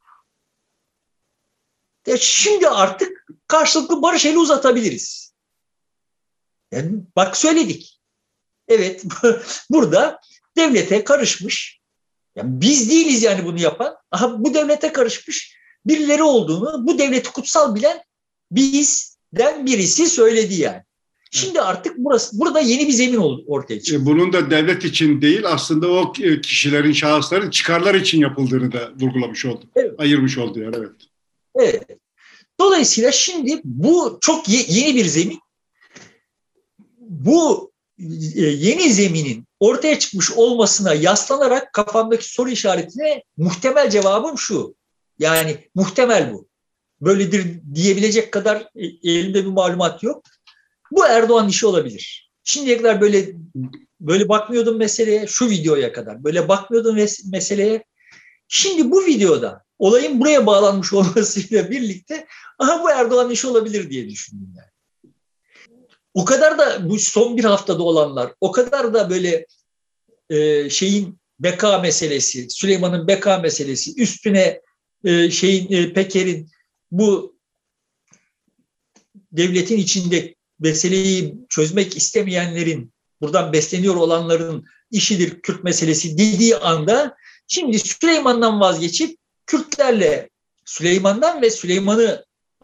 Speaker 2: Şimdi artık karşılıklı barış eli uzatabiliriz. Yani bak söyledik. Evet burada devlete karışmış. Yani biz değiliz yani bunu yapan. Bu devlete karışmış birileri olduğunu bu devleti kutsal bilen bizden birisi söyledi yani. Şimdi artık burada yeni bir zemin ortaya çıktı.
Speaker 1: Bunun da devlet için değil aslında o kişilerin, şahısların çıkarlar için yapıldığını da vurgulamış oldu. Evet. Ayırmış oldu yani evet.
Speaker 2: Evet. Dolayısıyla şimdi bu çok yeni bir zemin. Bu yeni zeminin ortaya çıkmış olmasına yaslanarak kafamdaki soru işaretine muhtemel cevabım şu. Yani muhtemel bu. Böyledir diyebilecek kadar elimde bir malumat yok. Bu Erdoğan işi olabilir. Şimdiye kadar böyle bakmıyordum meseleye, şu videoya kadar. Böyle bakmıyordum meseleye. Şimdi bu videoda olayın buraya bağlanmış olmasıyla birlikte bu Erdoğan işi olabilir diye düşündüm yani. O kadar da bu son bir haftada olanlar, o kadar da böyle şeyin beka meselesi, Süleyman'ın beka meselesi, üstüne Peker'in bu devletin içinde meseleyi çözmek istemeyenlerin, buradan besleniyor olanların işidir Kürt meselesi dediği anda şimdi Süleyman'dan vazgeçip Kürtlerle Süleyman'dan ve Süleyman'ın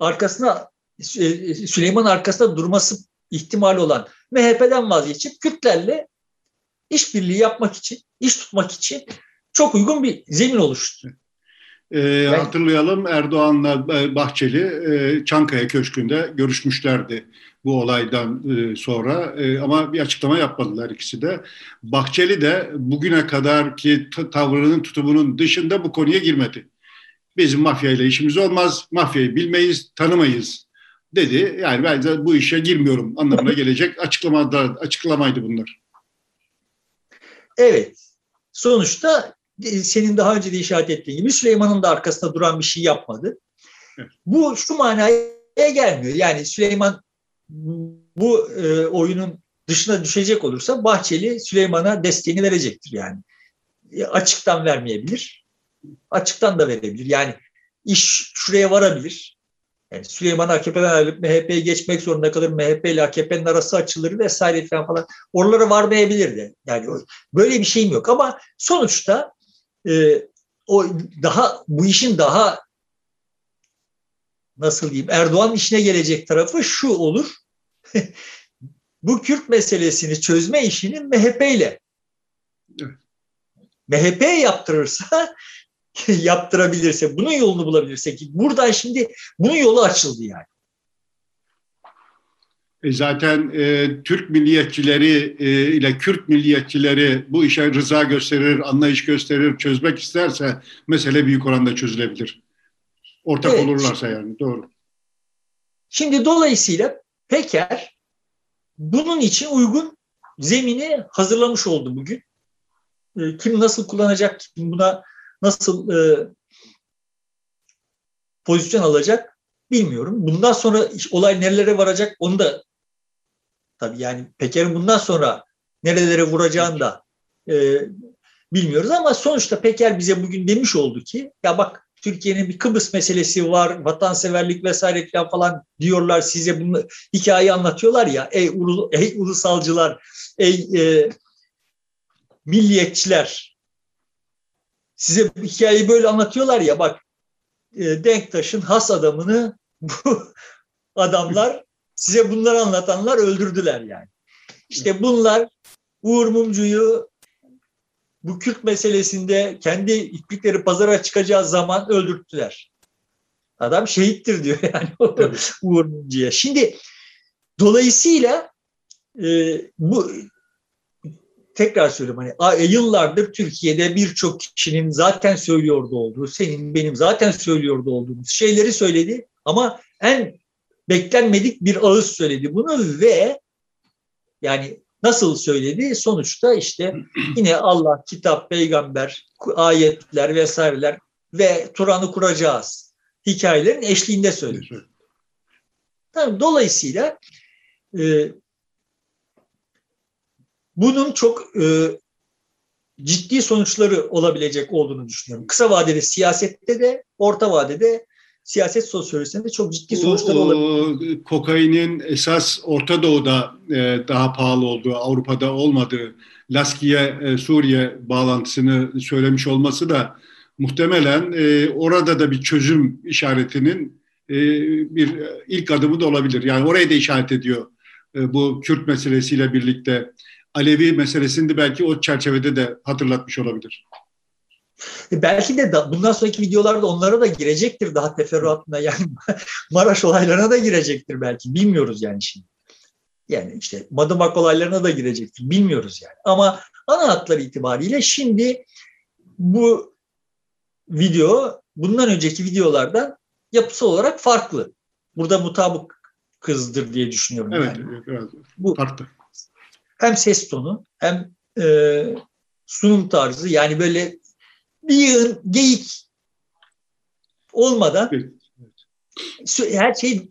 Speaker 2: arkasında durması ihtimali olan MHP'den vazgeçip Kürtlerle işbirliği yapmak için, iş tutmak için çok uygun bir zemin oluştu.
Speaker 1: Hatırlayalım Erdoğan'la Bahçeli Çankaya Köşkü'nde görüşmüşlerdi bu olaydan sonra ama bir açıklama yapmadılar ikisi de. Bahçeli de bugüne kadarki tavrının, tutumunun dışında bu konuya girmedi. Bizim mafyayla işimiz olmaz, mafyayı bilmeyiz, tanımayız dedi. Yani ben de bu işe girmiyorum anlamına gelecek açıklamaydı bunlar.
Speaker 2: Evet. Sonuçta senin daha önce de işaret ettiğin gibi Süleyman'ın da arkasında duran bir şey yapmadı. Evet. Bu şu manaya gelmiyor. Yani Süleyman bu oyunun dışına düşecek olursa Bahçeli Süleyman'a desteğini verecektir yani. Açıktan vermeyebilir. Açıktan da verebilir. Yani iş şuraya varabilir. Yani Süleyman AKP'den ayrılıp MHP'ye geçmek zorunda kalır. MHP ile AKP'nin arası açılır vesaire falan. Oralara varmayabilir de. Yani böyle bir şeyim yok ama sonuçta bu işin daha nasıl diyeyim Erdoğan'ın işine gelecek tarafı şu olur. Bu Kürt meselesini çözme işini MHP ile MHP yaptırırsa yaptırabilirse, bunun yolunu bulabilirse ki buradan şimdi bunun yolu açıldı yani.
Speaker 1: Zaten Türk milliyetçileri ile Kürt milliyetçileri bu işe rıza gösterir, anlayış gösterir, çözmek isterse mesele büyük oranda çözülebilir. Ortak olurlarsa yani doğru.
Speaker 2: Şimdi dolayısıyla Peker bunun için uygun zemini hazırlamış oldu bugün. Kim nasıl kullanacak, kim buna nasıl pozisyon alacak bilmiyorum. Bundan sonra olay nerelere varacak onu da tabii yani Peker'in bundan sonra nerelere vuracağını da bilmiyoruz ama sonuçta Peker bize bugün demiş oldu ki ya bak Türkiye'nin bir Kıbrıs meselesi var, vatanseverlik vesaire falan diyorlar size bunu hikayeyi anlatıyorlar ya ey ulusalcılar, ey milliyetçiler size bu hikayeyi böyle anlatıyorlar ya bak Denktaş'ın has adamını bu adamlar size bunları anlatanlar öldürdüler yani. İşte bunlar Uğur Mumcu'yu bu Kürt meselesinde kendi iplikleri pazara çıkacağı zaman öldürttüler. Adam şehittir diyor yani Uğur Mumcu'ya. Şimdi dolayısıyla bu tekrar söylüyorum hani yıllardır Türkiye'de birçok kişinin zaten söylüyordu olduğu, senin benim zaten söylüyordu olduğumuz şeyleri söyledi ama en beklenmedik bir ağız söyledi bunu ve Yani nasıl söyledi? Sonuçta işte yine Allah, kitap, peygamber, ayetler vesaireler ve Turan'ı kuracağız hikayelerin eşliğinde söyledi. Tamam, dolayısıyla bunun çok ciddi sonuçları olabilecek olduğunu düşünüyorum. Kısa vadede siyasette de, orta vadede siyaset sosyolojisinde de çok ciddi sonuçları olabilir.
Speaker 1: Kokainin esas Orta Doğu'da daha pahalı olduğu, Avrupa'da olmadığı, Suriye bağlantısını söylemiş olması da muhtemelen orada da bir çözüm işaretinin bir ilk adımı da olabilir. Yani oraya da işaret ediyor bu Kürt meselesiyle birlikte. Alevi meselesini de belki o çerçevede de hatırlatmış olabilir.
Speaker 2: Belki de bundan sonraki videolarda onlara da girecektir daha teferruatına, yani Maraş olaylarına da girecektir belki, bilmiyoruz yani şimdi. Yani işte Madımak olaylarına da girecektir, bilmiyoruz yani. Ama ana hatları itibariyle şimdi bu video bundan önceki videolardan yapısal olarak farklı. Burada mutabık kızdır diye düşünüyorum.
Speaker 1: Evet,
Speaker 2: yani.
Speaker 1: biraz
Speaker 2: bu
Speaker 1: farklı.
Speaker 2: Hem ses tonu hem sunum tarzı, yani böyle bir yığın geyik olmadan her şey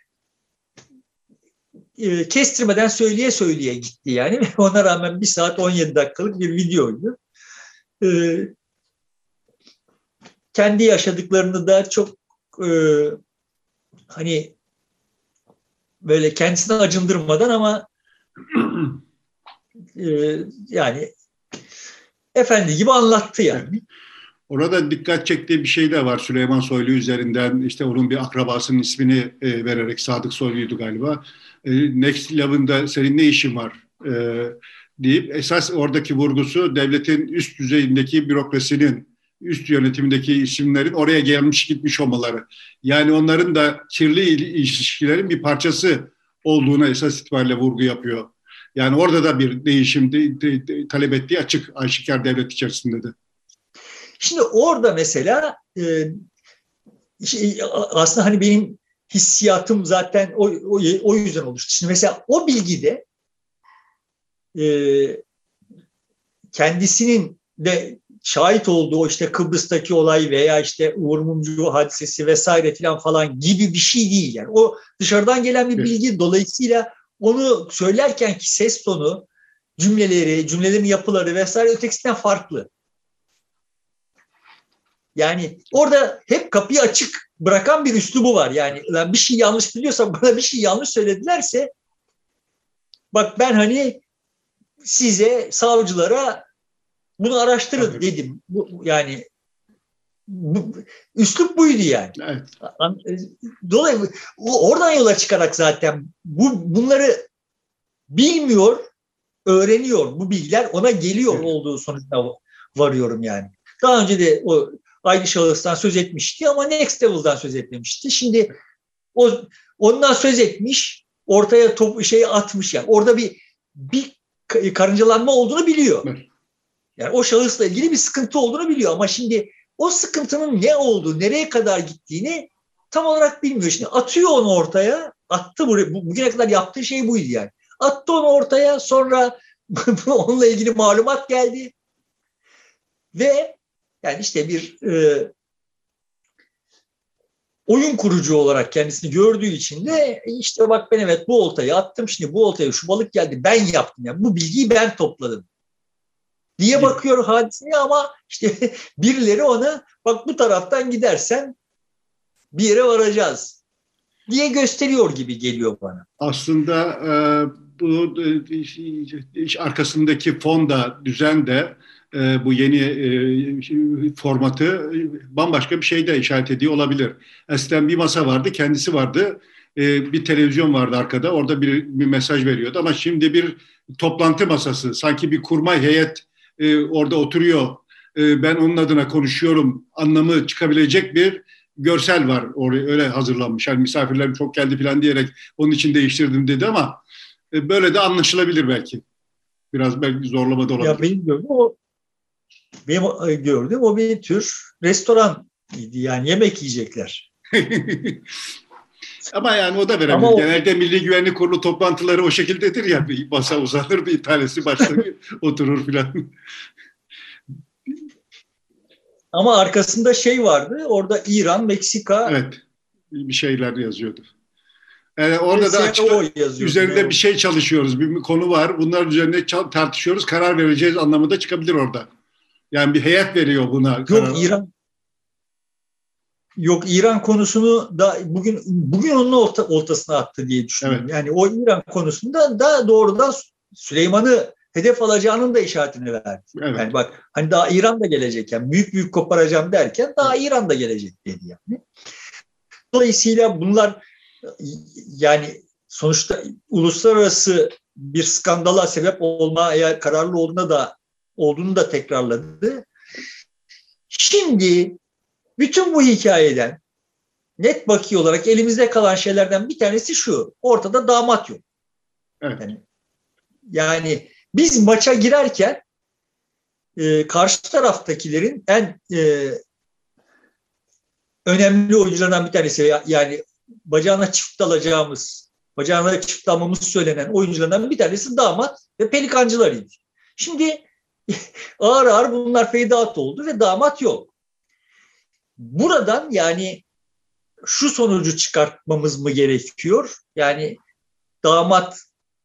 Speaker 2: kestirmeden söyleye gitti yani. Ona rağmen 1 saat 17 dakikalık bir videoydu. Kendi yaşadıklarını da çok hani böyle kendisine acındırmadan ama yani efendi gibi anlattı yani.
Speaker 1: Orada dikkat çektiği bir şey de var Süleyman Soylu üzerinden, işte onun bir akrabasının ismini vererek, Sadık Soylu'ydu galiba. Next Level'da senin ne işin var deyip esas oradaki vurgusu devletin üst düzeyindeki bürokrasinin, üst yönetimindeki isimlerin oraya gelmiş gitmiş olmaları. Yani onların da kirli ilişkilerin bir parçası olduğuna esas itibariyle vurgu yapıyor. Yani orada da bir değişim talep ettiği açık, aşikar devlet içerisinde de.
Speaker 2: Şimdi orada mesela aslında hani benim hissiyatım zaten o yüzden oluştu. Şimdi mesela o bilgide kendisinin de şahit olduğu işte Kıbrıs'taki olay veya işte Uğur Mumcu hadisesi vesaire falan gibi bir şey değil. Yani o dışarıdan gelen bir bilgi, dolayısıyla onu söylerken ki ses tonu, cümlelerin yapıları vesaire ötekisinden farklı. Yani orada hep kapıyı açık bırakan bir üslubu var. Yani bir şey yanlış biliyorsam, bana bir şey yanlış söyledilerse, bak ben hani size, savcılara bunu araştırın dedim. Yani üslup buydu yani.
Speaker 1: Evet.
Speaker 2: Dolayısıyla oradan yola çıkarak zaten bunları bilmiyor, öğreniyor. Bu bilgiler ona geliyor olduğu sonucuna varıyorum yani. Daha önce de o aynı şahıstan söz etmişti ama Next Level'dan söz etmemişti. Şimdi ondan söz etmiş, ortaya atmış yani. Orada bir karıncalanma olduğunu biliyor. Yani o şahısla ilgili bir sıkıntı olduğunu biliyor ama şimdi o sıkıntının ne olduğu, nereye kadar gittiğini tam olarak bilmiyor. Şimdi atıyor onu ortaya, attı bugüne kadar yaptığı şey buydu yani. Attı onu ortaya, sonra onunla ilgili malumat geldi ve yani işte bir oyun kurucu olarak kendisini gördüğü için de işte bak ben evet bu oltayı attım, şimdi bu oltaya şu balık geldi, ben yaptım yani, bu bilgiyi ben topladım diye bakıyor hadiseye ama işte birileri ona bak bu taraftan gidersen bir yere varacağız diye gösteriyor gibi geliyor bana.
Speaker 1: Aslında bu iş arkasındaki fon da, düzen de bu yeni formatı bambaşka bir şey de işaret ediyor olabilir. Eskiden bir masa vardı, kendisi vardı. Bir televizyon vardı arkada, orada bir mesaj veriyordu. Ama şimdi bir toplantı masası, sanki bir kurmay heyet orada oturuyor. Ben onun adına konuşuyorum anlamı çıkabilecek bir görsel var oraya, öyle hazırlanmış. Yani misafirlerim çok geldi falan diyerek onun için değiştirdim dedi ama böyle de anlaşılabilir belki. Biraz belki zorlama da olabilir.
Speaker 2: Ya benim gördüğüm o bir tür restoran idi, yani yemek yiyecekler.
Speaker 1: Ama yani o da verebilir.
Speaker 2: Ama
Speaker 1: Genelde Milli Güvenlik Kurulu toplantıları o şekildedir ya. Bir masa uzanır, bir tanesi başta oturur filan.
Speaker 2: ama arkasında şey vardı. Orada İran, Meksika
Speaker 1: Evet. Bir şeyler yazıyordu. Yani
Speaker 2: ve
Speaker 1: orada da açık
Speaker 2: SEO yazıyordu.
Speaker 1: üzerinde bir şey çalışıyoruz. Bir konu var. Bunlar üzerine tartışıyoruz. Karar vereceğiz anlamında çıkabilir orada. Yani bir heyet veriyor buna karar.
Speaker 2: Yok İran konusunu da bugün onun ortasına attı diye düşünüyorum.
Speaker 1: Evet.
Speaker 2: Yani o İran konusunda da doğrudan Süleyman'ı hedef alacağının da işaretini verdi.
Speaker 1: Evet.
Speaker 2: Yani bak hani daha İran da gelecek yani büyük koparacağım derken daha İran da gelecek dedi yani. Dolayısıyla bunlar yani sonuçta uluslararası bir skandala sebep olmaya kararlı olduğunu da tekrarladı. Şimdi bütün bu hikayeden net bakıyor olarak elimizde kalan şeylerden bir tanesi şu. Ortada damat yok.
Speaker 1: Evet.
Speaker 2: Yani biz maça girerken karşı taraftakilerin en önemli oyunculardan bir tanesi yani bacağına çift almamız söylenen oyunculardan bir tanesi damat ve pelikancılarıydı. Şimdi ağır ağır bunlar feydat oldu ve damat yok. Buradan yani şu sonucu çıkartmamız mı gerekiyor? Yani damat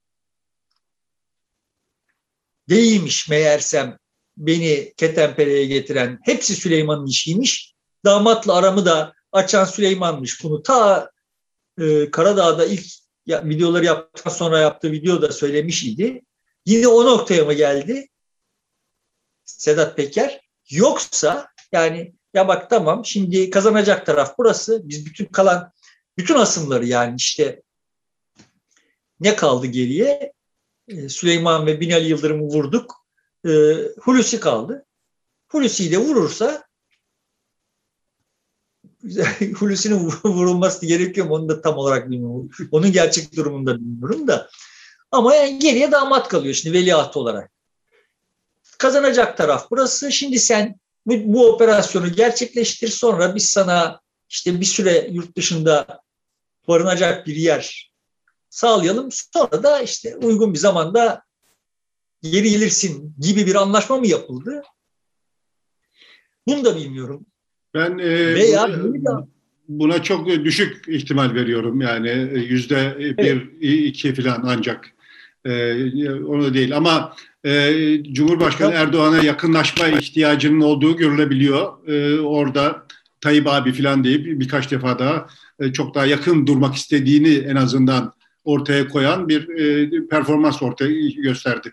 Speaker 2: değilmiş meğersem beni ketenpereye getiren hepsi Süleyman'ın işiymiş. Damatla aramı da açan Süleyman'mış. Bunu ta Karadağ'da ilk videoları yaptıktan sonra yaptığı videoda söylemiş idi. Yine o noktaya mı geldi Sedat Peker? Yoksa yani ya bak tamam şimdi kazanacak taraf burası. Biz bütün asımları yani işte ne kaldı geriye? Süleyman ve Binali Yıldırım'ı vurduk. Hulusi kaldı. Hulusi'yi de vurursa Hulusi'nin vurulması gerekiyor mu? Onu da tam olarak bilmiyorum. Onun gerçek durumunu da bilmiyorum da. Ama yani geriye damat kalıyor şimdi veliaht olarak. Kazanacak taraf burası. Şimdi sen bu operasyonu gerçekleştir. Sonra biz sana işte bir süre yurt dışında barınacak bir yer sağlayalım. Sonra da işte uygun bir zamanda geri gelirsin gibi bir anlaşma mı yapıldı? Bunu da bilmiyorum.
Speaker 1: Ben buna çok düşük ihtimal veriyorum. Yani %1-2 falan ancak. Onu değil ama Cumhurbaşkanı Erdoğan'a yakınlaşma ihtiyacının olduğu görülebiliyor. Orada Tayyip abi falan deyip birkaç defa daha çok daha yakın durmak istediğini en azından ortaya koyan bir performans ortaya gösterdi.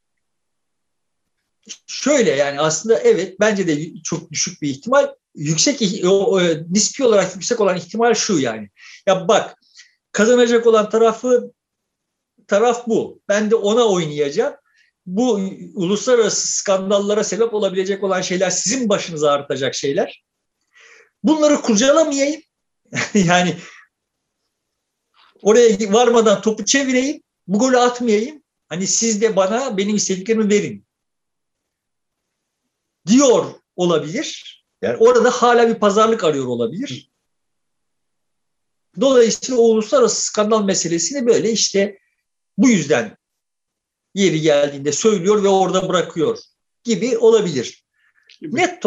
Speaker 2: Şöyle yani aslında evet bence de çok düşük bir ihtimal. Nispi olarak yüksek olan ihtimal şu yani. Ya bak kazanacak olan taraf bu. Ben de ona oynayacağım. Bu uluslararası skandallara sebep olabilecek olan şeyler sizin başınıza ağrıtacak şeyler. Bunları kurcalamayayım. Yani oraya varmadan topu çevireyim. Bu golü atmayayım. Hani siz de bana benim istediklerimi verin diyor olabilir. Yani orada hala bir pazarlık arıyor olabilir. Dolayısıyla o uluslararası skandal meselesini böyle işte bu yüzden yeri geldiğinde söylüyor ve orada bırakıyor gibi olabilir. Net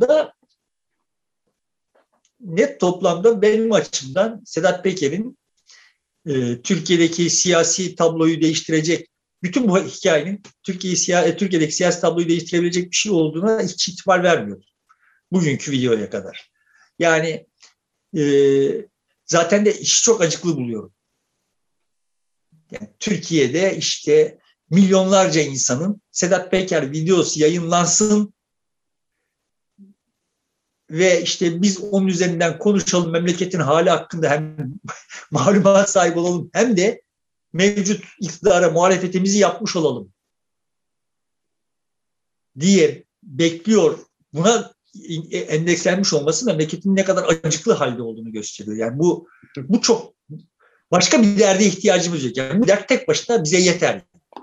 Speaker 2: toplamda benim açımdan Sedat Peker'in Türkiye'deki siyasi tabloyu değiştirecek, bütün bu hikayenin Türkiye'deki siyasi tabloyu değiştirebilecek bir şey olduğuna hiç ihtimal vermiyor. Bugünkü videoya kadar. Yani zaten de işi çok acıklı buluyorum. Yani Türkiye'de işte milyonlarca insanın Sedat Peker videosu yayınlansın ve işte biz onun üzerinden konuşalım, memleketin hali hakkında hem malumat sahibi olalım hem de mevcut iktidara muhalefetimizi yapmış olalım diye bekliyor. Buna endekslenmiş olması memleketin ne kadar acıklı halde olduğunu gösteriyor. Yani bu çok başka bir derde ihtiyacımız yok. Yani bu dert tek başına bize yeter.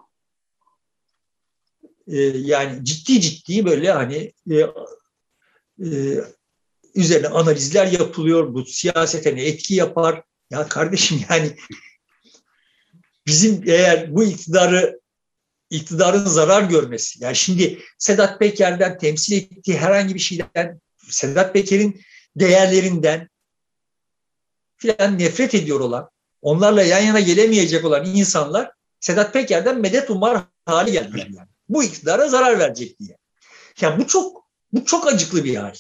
Speaker 2: Yani ciddi böyle hani üzerine analizler yapılıyor. Bu siyasete ne etki yapar? Ya kardeşim yani bizim eğer bu iktidarın zarar görmesi, yani şimdi Sedat Peker'den temsil ettiği herhangi bir şeyden, Sedat Peker'in değerlerinden filan nefret ediyor olan, onlarla yan yana gelemeyecek olan insanlar Sedat Peker'den medet umar hali geldiler yani. Bu iktidara zarar verecek diye. Yani bu çok acıklı bir hal.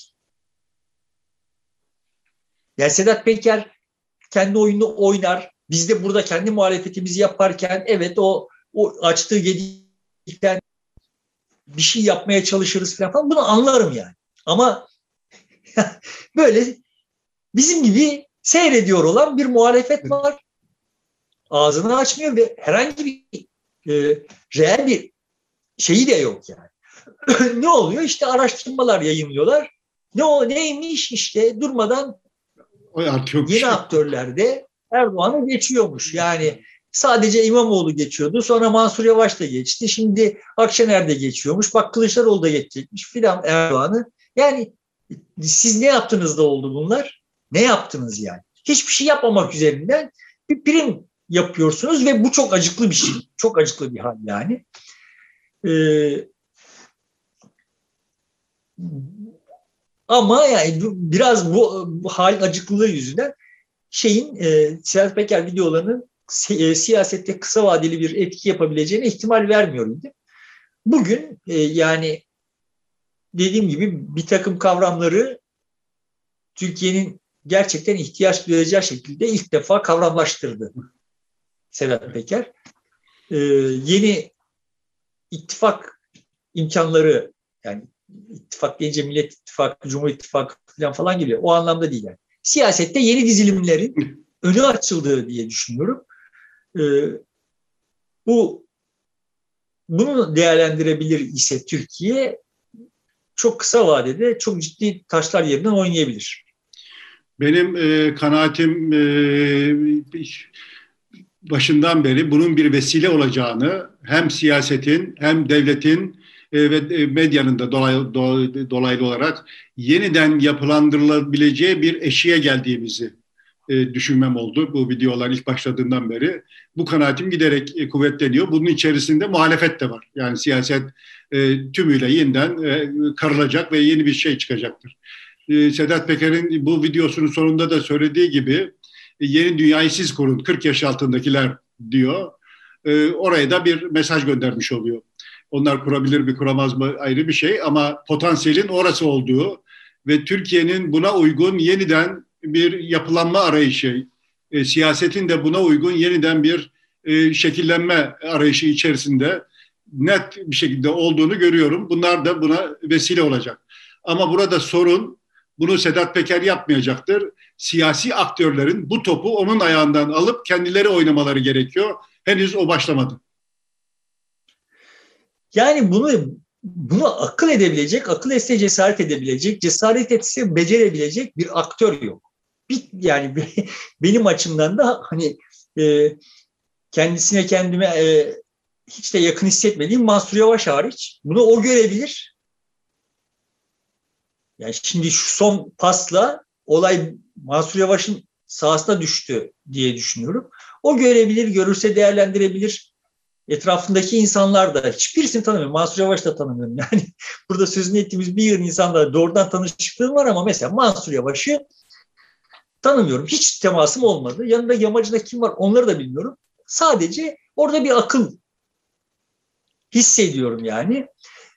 Speaker 2: Yani Sedat Peker kendi oyununu oynar. Biz de burada kendi muhalefetimizi yaparken evet o açtığı gedikten bir şey yapmaya çalışırız falan. Bunu anlarım yani. Ama böyle bizim gibi seyrediyor olan bir muhalefet var. Ağzını açmıyor ve herhangi bir reel bir şeyi de yok yani. Ne oluyor? İşte araştırmalar yayınlıyorlar. Neymiş işte durmadan yeni aktörlerde Erdoğan'ı geçiyormuş. Yani sadece İmamoğlu geçiyordu. Sonra Mansur Yavaş da geçti. Şimdi Akşener de geçiyormuş. Bak Kılıçdaroğlu da geçecekmiş filan Erdoğan'ı. Yani siz ne yaptınız da oldu bunlar? Ne yaptınız yani? Hiçbir şey yapmamak üzerinden bir prim yapıyorsunuz ve bu çok acıklı bir şey. Çok acıklı bir hal yani. Ama yani biraz bu hal acıklılığı yüzünden Sedat Peker videolarının siyasette kısa vadeli bir etki yapabileceğine ihtimal vermiyor idi. Bugün yani dediğim gibi bir takım kavramları Türkiye'nin gerçekten ihtiyaç duyacağı şekilde ilk defa kavramlaştırdı Sedat Peker. Yeni ittifak imkanları, yani ittifak deyince Millet İttifakı, Cumhur İttifakı falan geliyor. O anlamda değil yani. Siyasette yeni dizilimlerin önü açıldığı diye düşünüyorum. Bunu değerlendirebilir ise Türkiye çok kısa vadede çok ciddi taşlar yerinden oynayabilir.
Speaker 1: Benim kanaatim başından beri bunun bir vesile olacağını hem siyasetin hem devletin ve medyanın da dolaylı olarak yeniden yapılandırılabileceği bir eşiğe geldiğimizi düşünmem oldu bu videolar ilk başladığından beri. Bu kanaatim giderek kuvvetleniyor. Bunun içerisinde muhalefet de var. Yani siyaset tümüyle yeniden karılacak ve yeni bir şey çıkacaktır. Sedat Peker'in bu videosunun sonunda da söylediği gibi yeni dünyayı siz kurun, 40 yaş altındakiler diyor. Oraya da bir mesaj göndermiş oluyor. Onlar kurabilir mi kuramaz mı ayrı bir şey ama potansiyelin orası olduğu ve Türkiye'nin buna uygun yeniden bir yapılanma arayışı, siyasetin de buna uygun yeniden bir şekillenme arayışı içerisinde net bir şekilde olduğunu görüyorum. Bunlar da buna vesile olacak. Ama burada sorun, bunu Sedat Peker yapmayacaktır. Siyasi aktörlerin bu topu onun ayağından alıp kendileri oynamaları gerekiyor. Henüz o başlamadı.
Speaker 2: Yani bunu akıl edebilecek, akıl etse cesaret edebilecek, cesaret etse becerebilecek bir aktör yok. Yani benim açımdan da hani kendime hiç de yakın hissetmediğim Mansur Yavaş hariç bunu o görebilir. Yani şimdi şu son pasla olay Mansur Yavaş'ın sahasına düştü diye düşünüyorum. O görebilir, görürse değerlendirebilir. Etrafındaki insanlar da hiçbirisini tanımıyorum. Mansur Yavaş da tanımıyorum. Yani burada sözünü ettiğimiz bir yığın insanla doğrudan tanışıklığım var ama mesela Mansur Yavaş'ı tanımıyorum. Hiç temasım olmadı. Yanında yamacında kim var onları da bilmiyorum. Sadece orada bir akıl hissediyorum yani.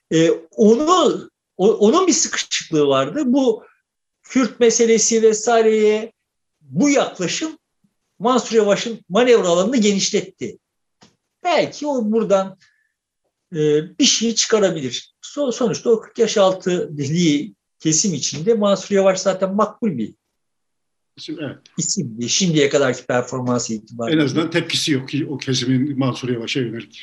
Speaker 2: Onun bir sıkışıklığı vardı. Bu Kürt meselesi vesaireye bu yaklaşım Mansur Yavaş'ın manevra alanını genişletti. Belki o buradan bir şey çıkarabilir. Sonuçta o 40 yaş altı dediği kesim içinde Mansur Yavaş zaten makbul bir isimdi. Şimdiye kadarki performansı itibariyle.
Speaker 1: En azından tepkisi yok o kesimin Mansur Yavaş'a yönelik.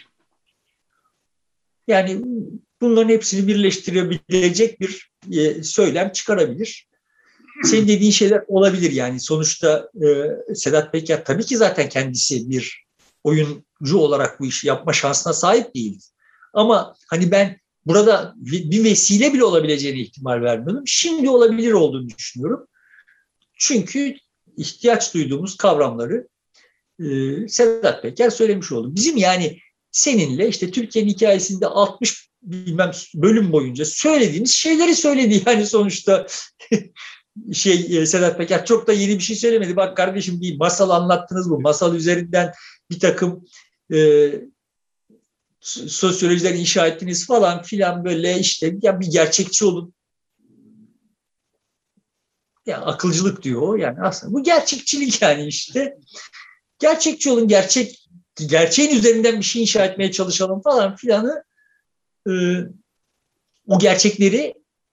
Speaker 2: Yani bunların hepsini birleştirebilecek bir söylem çıkarabilir. Senin dediğin şeyler olabilir yani. Sonuçta Sedat Peker tabii ki zaten kendisi bir oyuncu olarak bu işi yapma şansına sahip değil. Ama hani ben burada bir vesile bile olabileceğine ihtimal vermiyorum. Şimdi olabilir olduğunu düşünüyorum. Çünkü ihtiyaç duyduğumuz kavramları Sedat Peker söylemiş oldu. Bizim yani seninle işte Türkiye'nin hikayesinde 60 bilmem bölüm boyunca söylediğimiz şeyleri söyledi. Yani sonuçta Sedat Peker çok da yeni bir şey söylemedi. Bak kardeşim, bir masal anlattınız bu. Masal üzerinden bir takım sosyolojiler inşa ettiniz falan filan, böyle işte ya bir gerçekçi olun. Ya akılcılık diyor o. Yani aslında bu gerçekçilik yani işte. Gerçekçi olun, gerçeğin üzerinden bir şey inşa etmeye çalışalım falan filanı. O gerçekleri,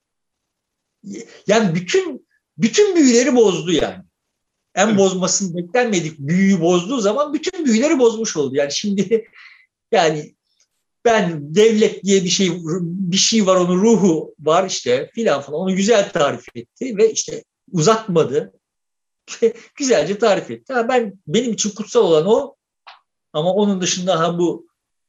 Speaker 2: yani bütün büyüleri bozdu yani. En bozmasını beklenmedik büyüyü bozduğu zaman bütün büyüleri bozmuş oldu. Yani şimdi yani ben devlet diye bir şey var, onun ruhu var işte filan falan, onu güzel tarif etti ve işte uzatmadı. Güzelce tarif etti. Benim için kutsal olan o, ama onun dışında bu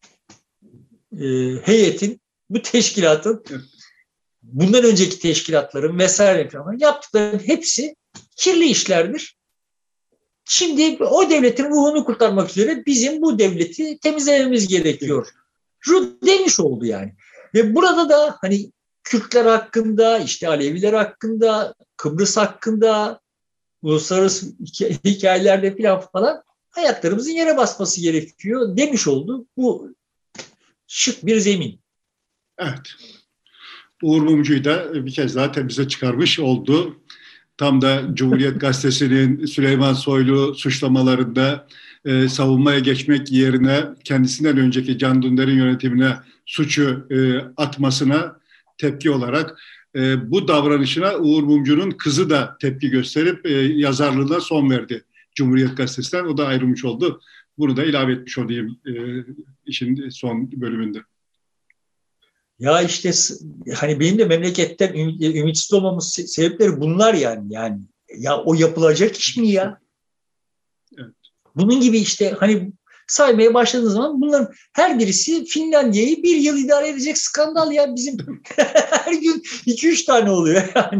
Speaker 2: heyetin, bu teşkilatın, bundan önceki teşkilatların vesaire falan yaptıklarının hepsi kirli işlerdir. Şimdi o devletin ruhunu kurtarmak üzere bizim bu devleti temizlememiz gerekiyor. Demiş oldu yani. Ve burada da hani Kürtler hakkında, işte Aleviler hakkında, Kıbrıs hakkında, uluslararası hikayelerde falan ayaklarımızın yere basması gerekiyor demiş oldu. Bu şık bir zemin.
Speaker 1: Evet. Uğur Mumcu'yu da bir kez daha temize çıkarmış oldu. Tam da Cumhuriyet Gazetesi'nin Süleyman Soylu suçlamalarında savunmaya geçmek yerine kendisinden önceki Can Dündar'ın yönetimine suçu atmasına tepki olarak bu davranışına Uğur Mumcu'nun kızı da tepki gösterip yazarlığına son verdi Cumhuriyet Gazetesi'nden. O da ayrılmış oldu. Bunu da ilave etmiş olayım işin son bölümünde.
Speaker 2: Ya işte hani benim de memleketten ümitsiz olmamın sebepleri bunlar yani. Yani ya o yapılacak iş mi ya? Evet. Bunun gibi işte hani saymaya başladığınız zaman bunların her birisi Finlandiya'yı bir yıl idare edecek skandal ya, bizim her gün 2-3 tane oluyor yani.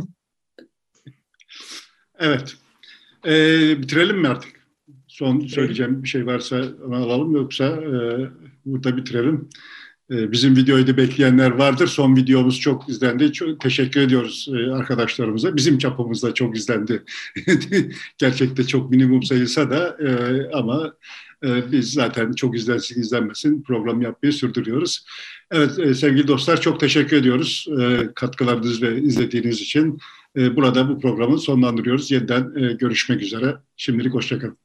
Speaker 1: Evet. Bitirelim mi artık? Son söyleyeceğim bir şey varsa onu alalım, yoksa burada bitirelim. Bizim videoyu da bekleyenler vardır. Son videomuz çok izlendi. Çok teşekkür ediyoruz arkadaşlarımıza. Bizim çapımızda çok izlendi. Gerçekte çok minimum sayılsa da ama biz zaten çok izlensin izlenmesin program yapmayı sürdürüyoruz. Evet sevgili dostlar, çok teşekkür ediyoruz katkılarınız ve izlediğiniz için. Burada bu programı sonlandırıyoruz. Yeniden görüşmek üzere. Şimdilik hoşça kalın.